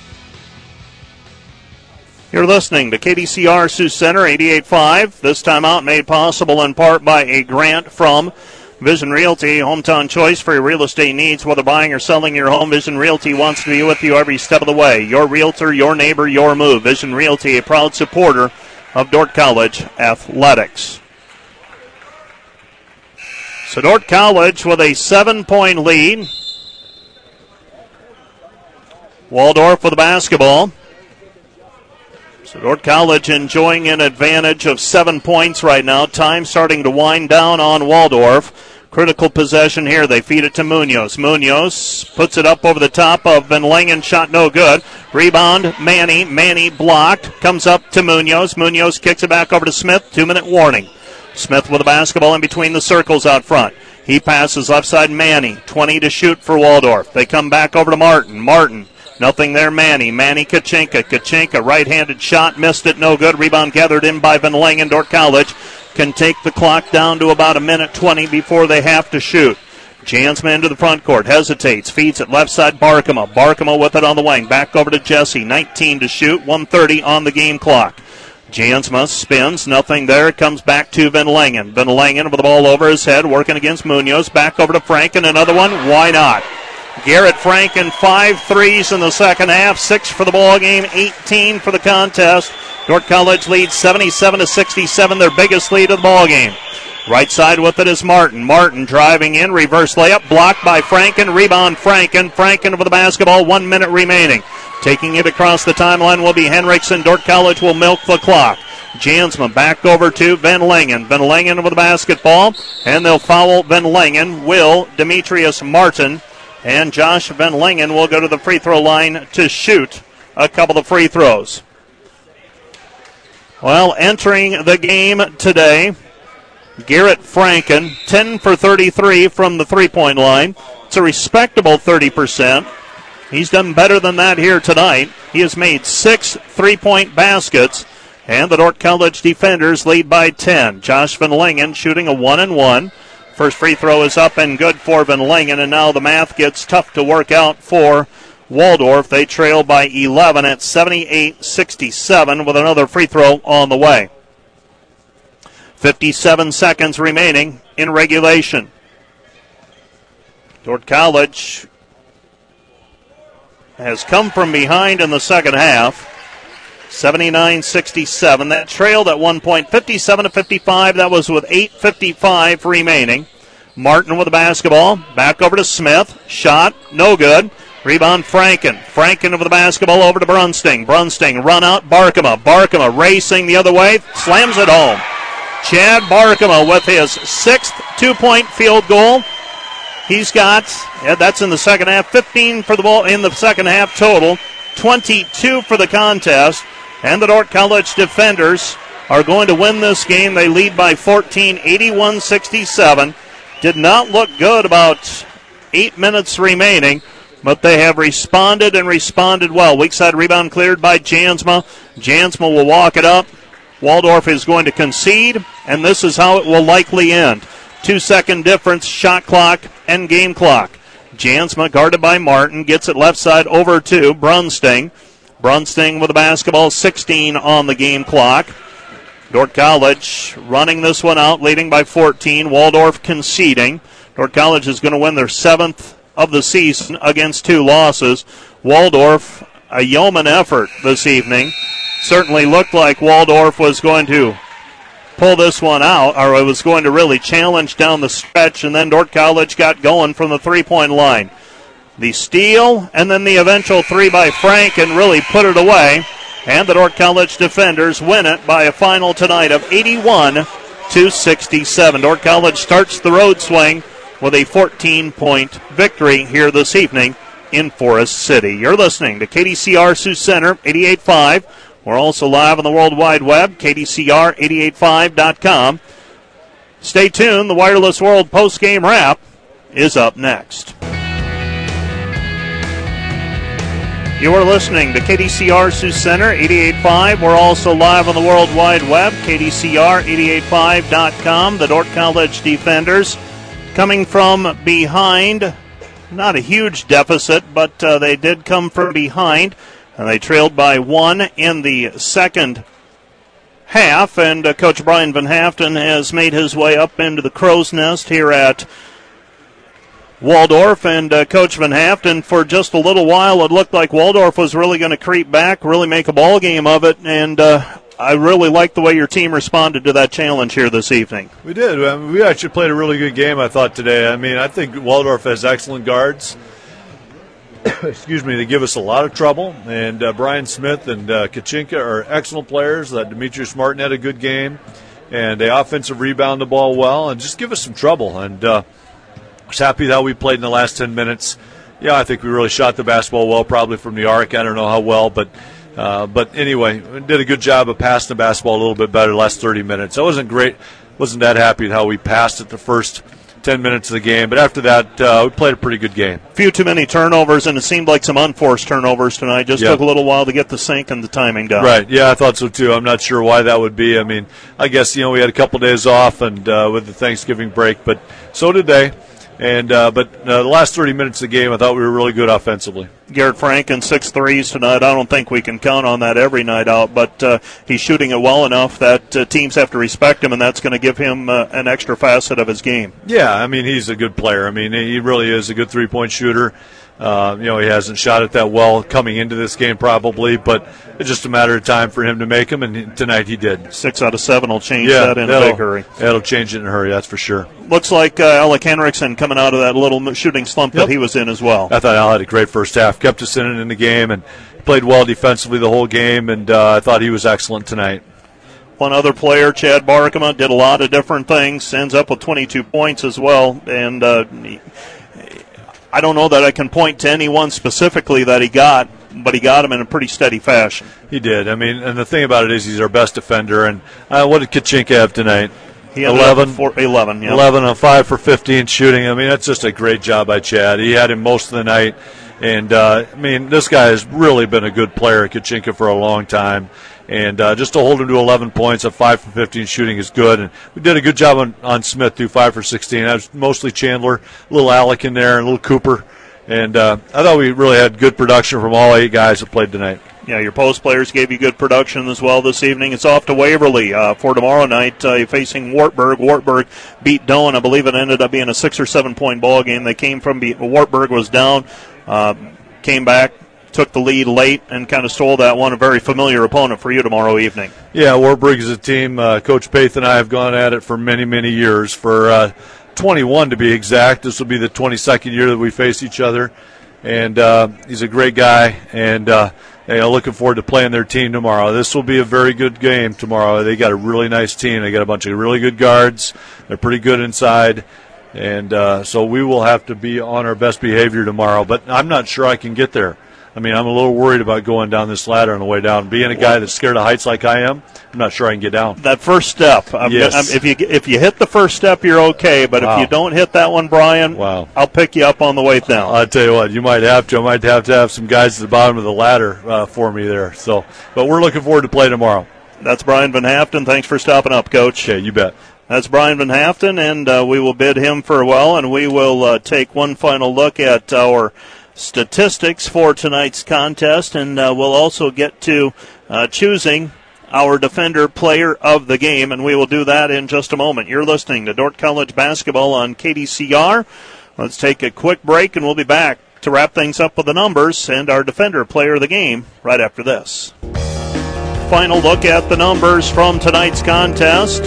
You're listening to KDCR Sioux Center 88.5. This timeout made possible in part by a grant from Vision Realty, hometown choice for your real estate needs. Whether buying or selling your home, Vision Realty wants to be with you every step of the way. Your realtor, your neighbor, your move. Vision Realty, a proud supporter of Dordt College athletics. So Dordt College with a 7-point lead. Waldorf with the basketball. So Dordt College enjoying an advantage of 7 points right now. Time starting to wind down on Waldorf. Critical possession here. They feed it to Munoz. Munoz puts it up over the top of Van Langen. Shot no good. Rebound, Manny. Manny blocked. Comes up to Munoz. Munoz kicks it back over to Smith. 2-minute warning. Smith with the basketball in between the circles out front. He passes left side Manny. 20 to shoot for Waldorf. They come back over to Martin. Martin. Nothing there, Manny. Manny Kachinka. Kachinka, right-handed shot, missed it, no good. Rebound gathered in by Van Langen. Dordt College can take the clock down to about 1:20 before they have to shoot. Jansma into the front court, hesitates, feeds it left side Barkema. Barkema with it on the wing. Back over to Jesse. 19 to shoot, 1:30 on the game clock. Jansma spins, nothing there. It comes back to Van Langen. Van Langen with the ball over his head, working against Munoz. Back over to Franken, another one. Why not? Garrett Franken, 5 threes in the second half, 6 for the ball game, 18 for the contest. Dordt College leads 77-67, their biggest lead of the ball game. Right side with it is Martin. Martin driving in, reverse layup, blocked by Franken, rebound Franken. Franken with the basketball, 1 minute remaining. Taking it across the timeline will be Henriksen. Dordt College will milk the clock. Jansma back over to Van Langen. Van Langen with the basketball, and they'll foul Van Langen. Will Demetrius Martin. And Josh Van Langen will go to the free throw line to shoot a couple of free throws. Well, entering the game today, Garrett Franken, 10 for 33 from the three-point line. It's a respectable 30%. He's done better than that here tonight. He has made 6 three-point baskets, and the Dordt College defenders lead by 10. Josh Van Langen shooting a 1-and-1. First free throw is up and good for Van Langen, and now the math gets tough to work out for Waldorf. They trail by 11 at 78-67 with another free throw on the way. 57 seconds remaining in regulation. Dordt College has come from behind in the second half. 79-67. That trailed at one point, 57-55. That was with 8:55 remaining. Martin with the basketball. Back over to Smith. Shot, no good. Rebound Franken. Franken with the basketball over to Brunsting. Brunsting run out Barkema. Barkema racing the other way. Slams it home. Chad Barkema with his 6th 2-point field goal. He's got, that's in the second half, 15 for the ball in the second half total. 22 for the contest. And the Dordt College defenders are going to win this game. They lead by 14, 81-67. Did not look good about 8 minutes remaining, but they have responded and responded well. Weak side rebound cleared by Jansma. Jansma will walk it up. Waldorf is going to concede, and this is how it will likely end. 2-second difference, shot clock and game clock. Jansma guarded by Martin, gets it left side over to Brunsting. Brunsting with the basketball, 16 on the game clock. Dordt College running this one out, leading by 14. Waldorf conceding. Dordt College is going to win their 7th of the season against 2 losses. Waldorf, a yeoman effort this evening. Certainly looked like Waldorf was going to pull this one out, or it was going to really challenge down the stretch, and then Dordt College got going from the three-point line. The steal and then the eventual 3 by Franken really put it away, and the Dordt College defenders win it by a final tonight of 81-67. Dordt College starts the road swing with a 14-point victory here this evening in Forest City. You're listening to KDCR Sioux Center 88.5. We're also live on the World Wide Web, KDCR885.com. Stay tuned. The Wireless World post-game wrap is up next. You are listening to KDCR Sioux Center 88.5. We're also live on the World Wide Web, KDCR885.com. The Dordt College defenders coming from behind. Not a huge deficit, but they did come from behind. And they trailed by 1 in the second half. And Coach Brian Van Haften has made his way up into the crow's nest here at Waldorf. And Coach Van Haften, for just a little while, it looked like Waldorf was really going to creep back, really make a ball game of it. And I really like the way your team responded to that challenge here this evening. We did. I mean, we actually played a really good game, I thought, today. I mean, I think Waldorf has excellent guards. Excuse me, they give us a lot of trouble. And Brian Smith and Kachinka are excellent players. Demetrius Martin had a good game. And they offensive rebound the ball well and just give us some trouble. And I was happy how we played in the last 10 minutes. Yeah, I think we really shot the basketball well, probably from the arc. I don't know how well, but anyway, we did a good job of passing the basketball a little bit better the last 30 minutes. I wasn't that happy at how we passed it the first 10 minutes of the game, but after that, we played a pretty good game. A few too many turnovers, and it seemed like some unforced turnovers tonight. Just took a little while to get the sync and the timing down. Right, yeah, I thought so too. I'm not sure why that would be. I mean, I guess, we had a couple days off and with the Thanksgiving break, but so did they. And but the last 30 minutes of the game, I thought we were really good offensively. Garrett Franken, 6 threes tonight. I don't think we can count on that every night out, but he's shooting it well enough that teams have to respect him, and that's going to give him an extra facet of his game. Yeah, I mean, he's a good player. I mean, he really is a good three-point shooter. He hasn't shot it that well coming into this game probably, but it's just a matter of time for him to make them, and tonight he did. 6 out of 7 will change that in a big hurry. That'll change it in a hurry, that's for sure. Looks like Alec Henriksen coming out of that little shooting slump that he was in as well. I thought Al had a great first half, kept us in it in the game, and played well defensively the whole game, and I thought he was excellent tonight. One other player, Chad Barkema, did a lot of different things, ends up with 22 points as well, and I don't know that I can point to anyone specifically that he got, but he got him in a pretty steady fashion. He did. I mean, and the thing about it is he's our best defender. And what did Kachinka have tonight? He ended 11, yeah. 11 on 5 for 15 shooting. I mean, that's just a great job by Chad. He had him most of the night. And, this guy has really been a good player at Kachinka for a long time. And just to hold him to 11 points at 5 for 15 shooting is good. And we did a good job on Smith, too, 5 for 16. That was mostly Chandler, a little Alec in there, and a little Cooper. And I thought we really had good production from all 8 guys that played tonight. Yeah, your post players gave you good production as well this evening. It's off to Waverly for tomorrow night. You're facing Wartburg. Wartburg beat Doane. I believe it ended up being a 6 or 7 point ball game. They came from Wartburg was down, came back, took the lead late, and kind of stole that one. A very familiar opponent for you tomorrow evening. Yeah, Wartburg is a team. Coach Paith and I have gone at it for many, many years. For 21 to be exact. This will be the 22nd year that we face each other. And he's a great guy. And looking forward to playing their team tomorrow. This will be a very good game tomorrow. They got a really nice team. They got a bunch of really good guards. They're pretty good inside. And so we will have to be on our best behavior tomorrow. But I'm not sure I can get there. I mean, I'm a little worried about going down this ladder on the way down. Being a guy that's scared of heights like I am, I'm not sure I can get down. That first step, if you hit the first step, you're okay. But if you don't hit that one, Brian, I'll pick you up on the way down. I'll tell you what, you might have to. I might have to have some guys at the bottom of the ladder for me there. So, but we're looking forward to play tomorrow. That's Brian Van Haften. Thanks for stopping up, Coach. Okay, you bet. That's Brian Van Haften, and we will bid him farewell, and we will take one final look at our statistics for tonight's contest, and we'll also get to choosing our Defender Player of the Game, and we will do that in just a moment. You're listening to Dordt College Basketball on KDCR. Let's take a quick break, and we'll be back to wrap things up with the numbers and our Defender Player of the Game right after this. Final look at the numbers from tonight's contest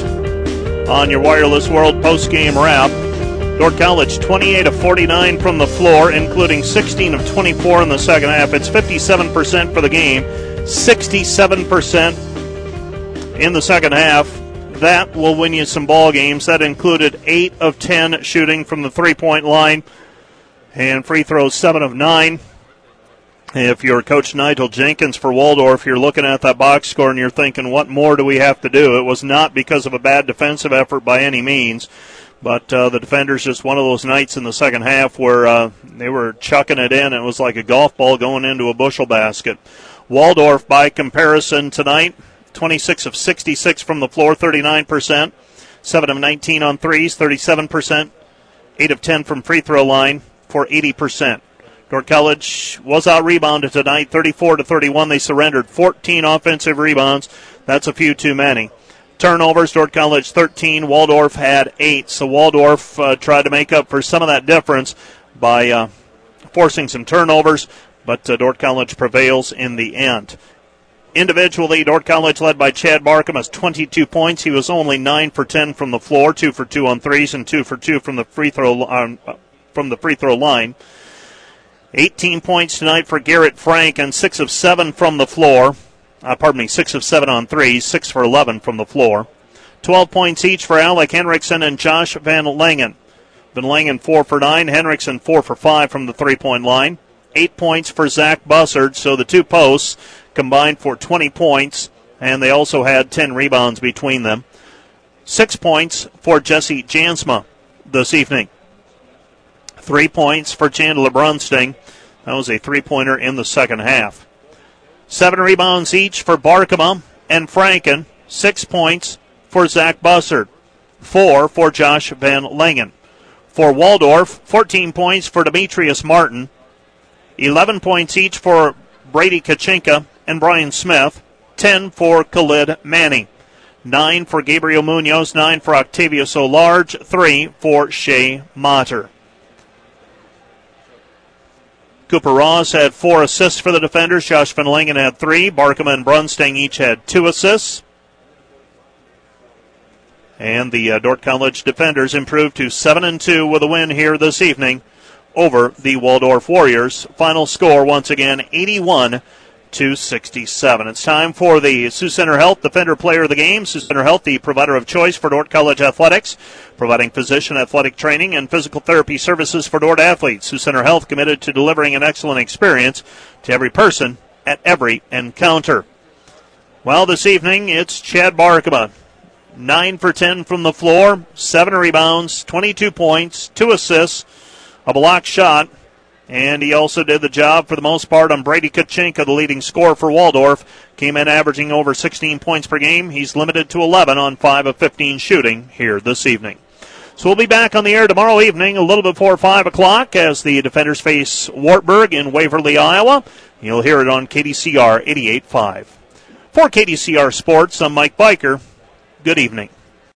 on your Wireless World post-game wrap. Dordt College 28 of 49 from the floor, including 16 of 24 in the second half. It's 57% for the game, 67% in the second half. That will win you some ball games. That included 8 of 10 shooting from the three-point line and free throws 7 of 9. If you're Coach Nigel Jenkins for Waldorf, you're looking at that box score and you're thinking, what more do we have to do? It was not because of a bad defensive effort by any means. But the defenders, just one of those nights in the second half where they were chucking it in. It was like a golf ball going into a bushel basket. Waldorf, by comparison tonight, 26 of 66 from the floor, 39%. 7 of 19 on threes, 37%. 8 of 10 from free throw line for 80%. Dordt College was out-rebounded tonight, 34-31. They surrendered 14 offensive rebounds. That's a few too many. Turnovers, Dordt College 13, Waldorf had 8. So Waldorf tried to make up for some of that difference by forcing some turnovers, but Dordt College prevails in the end. Individually, Dordt College led by Chad Barkham has 22 points. He was only 9 for 10 from the floor, 2 for 2 on threes, and 2 for 2 from the free throw line. 18 points tonight for Garrett Frank, and 6 of 7 from the floor. 6 of 7 on threes, 6 for 11 from the floor. 12 points each for Alec Henriksen and Josh Van Langen. Van Langen 4 for 9, Henriksen 4 for 5 from the three-point line. 8 points for Zach Bussard, so the two posts combined for 20 points, and they also had 10 rebounds between them. 6 points for Jesse Jansma this evening. 3 points for Chandler Brunsting. That was a three-pointer in the second half. 7 rebounds each for Barkema and Franken. 6 points for Zach Bussard. 4 for Josh Van Langen. For Waldorf, 14 points for Demetrius Martin. 11 points each for Brady Kachinka and Brian Smith. 10 for Khalid Manning. 9 for Gabriel Munoz. 9 for Octavius O'Large. 3 for Shea Motter. Cooper Ross had 4 assists for the defenders. Josh Van Langen had 3. Barkema and Brunsting each had 2 assists. And the Dordt College defenders improved to 7-2 with a win here this evening over the Waldorf Warriors. Final score, once again, 81-67. It's time for the Sioux Center Health Defender Player of the Game. Sioux Center Health, the provider of choice for Dordt College athletics, providing physician athletic training and physical therapy services for Dordt athletes. Sioux Center Health committed to delivering an excellent experience to every person at every encounter. Well, this evening, it's Chad Barkema. 9 for 10 from the floor, 7 rebounds, 22 points, 2 assists, a block shot, and he also did the job for the most part on Brady Kachinka, the leading scorer for Waldorf. Came in averaging over 16 points per game. He's limited to 11 on 5 of 15 shooting here this evening. So we'll be back on the air tomorrow evening a little before 5 o'clock as the defenders face Wartburg in Waverly, Iowa. You'll hear it on KDCR 88.5. For KDCR Sports, I'm Mike Biker. Good evening.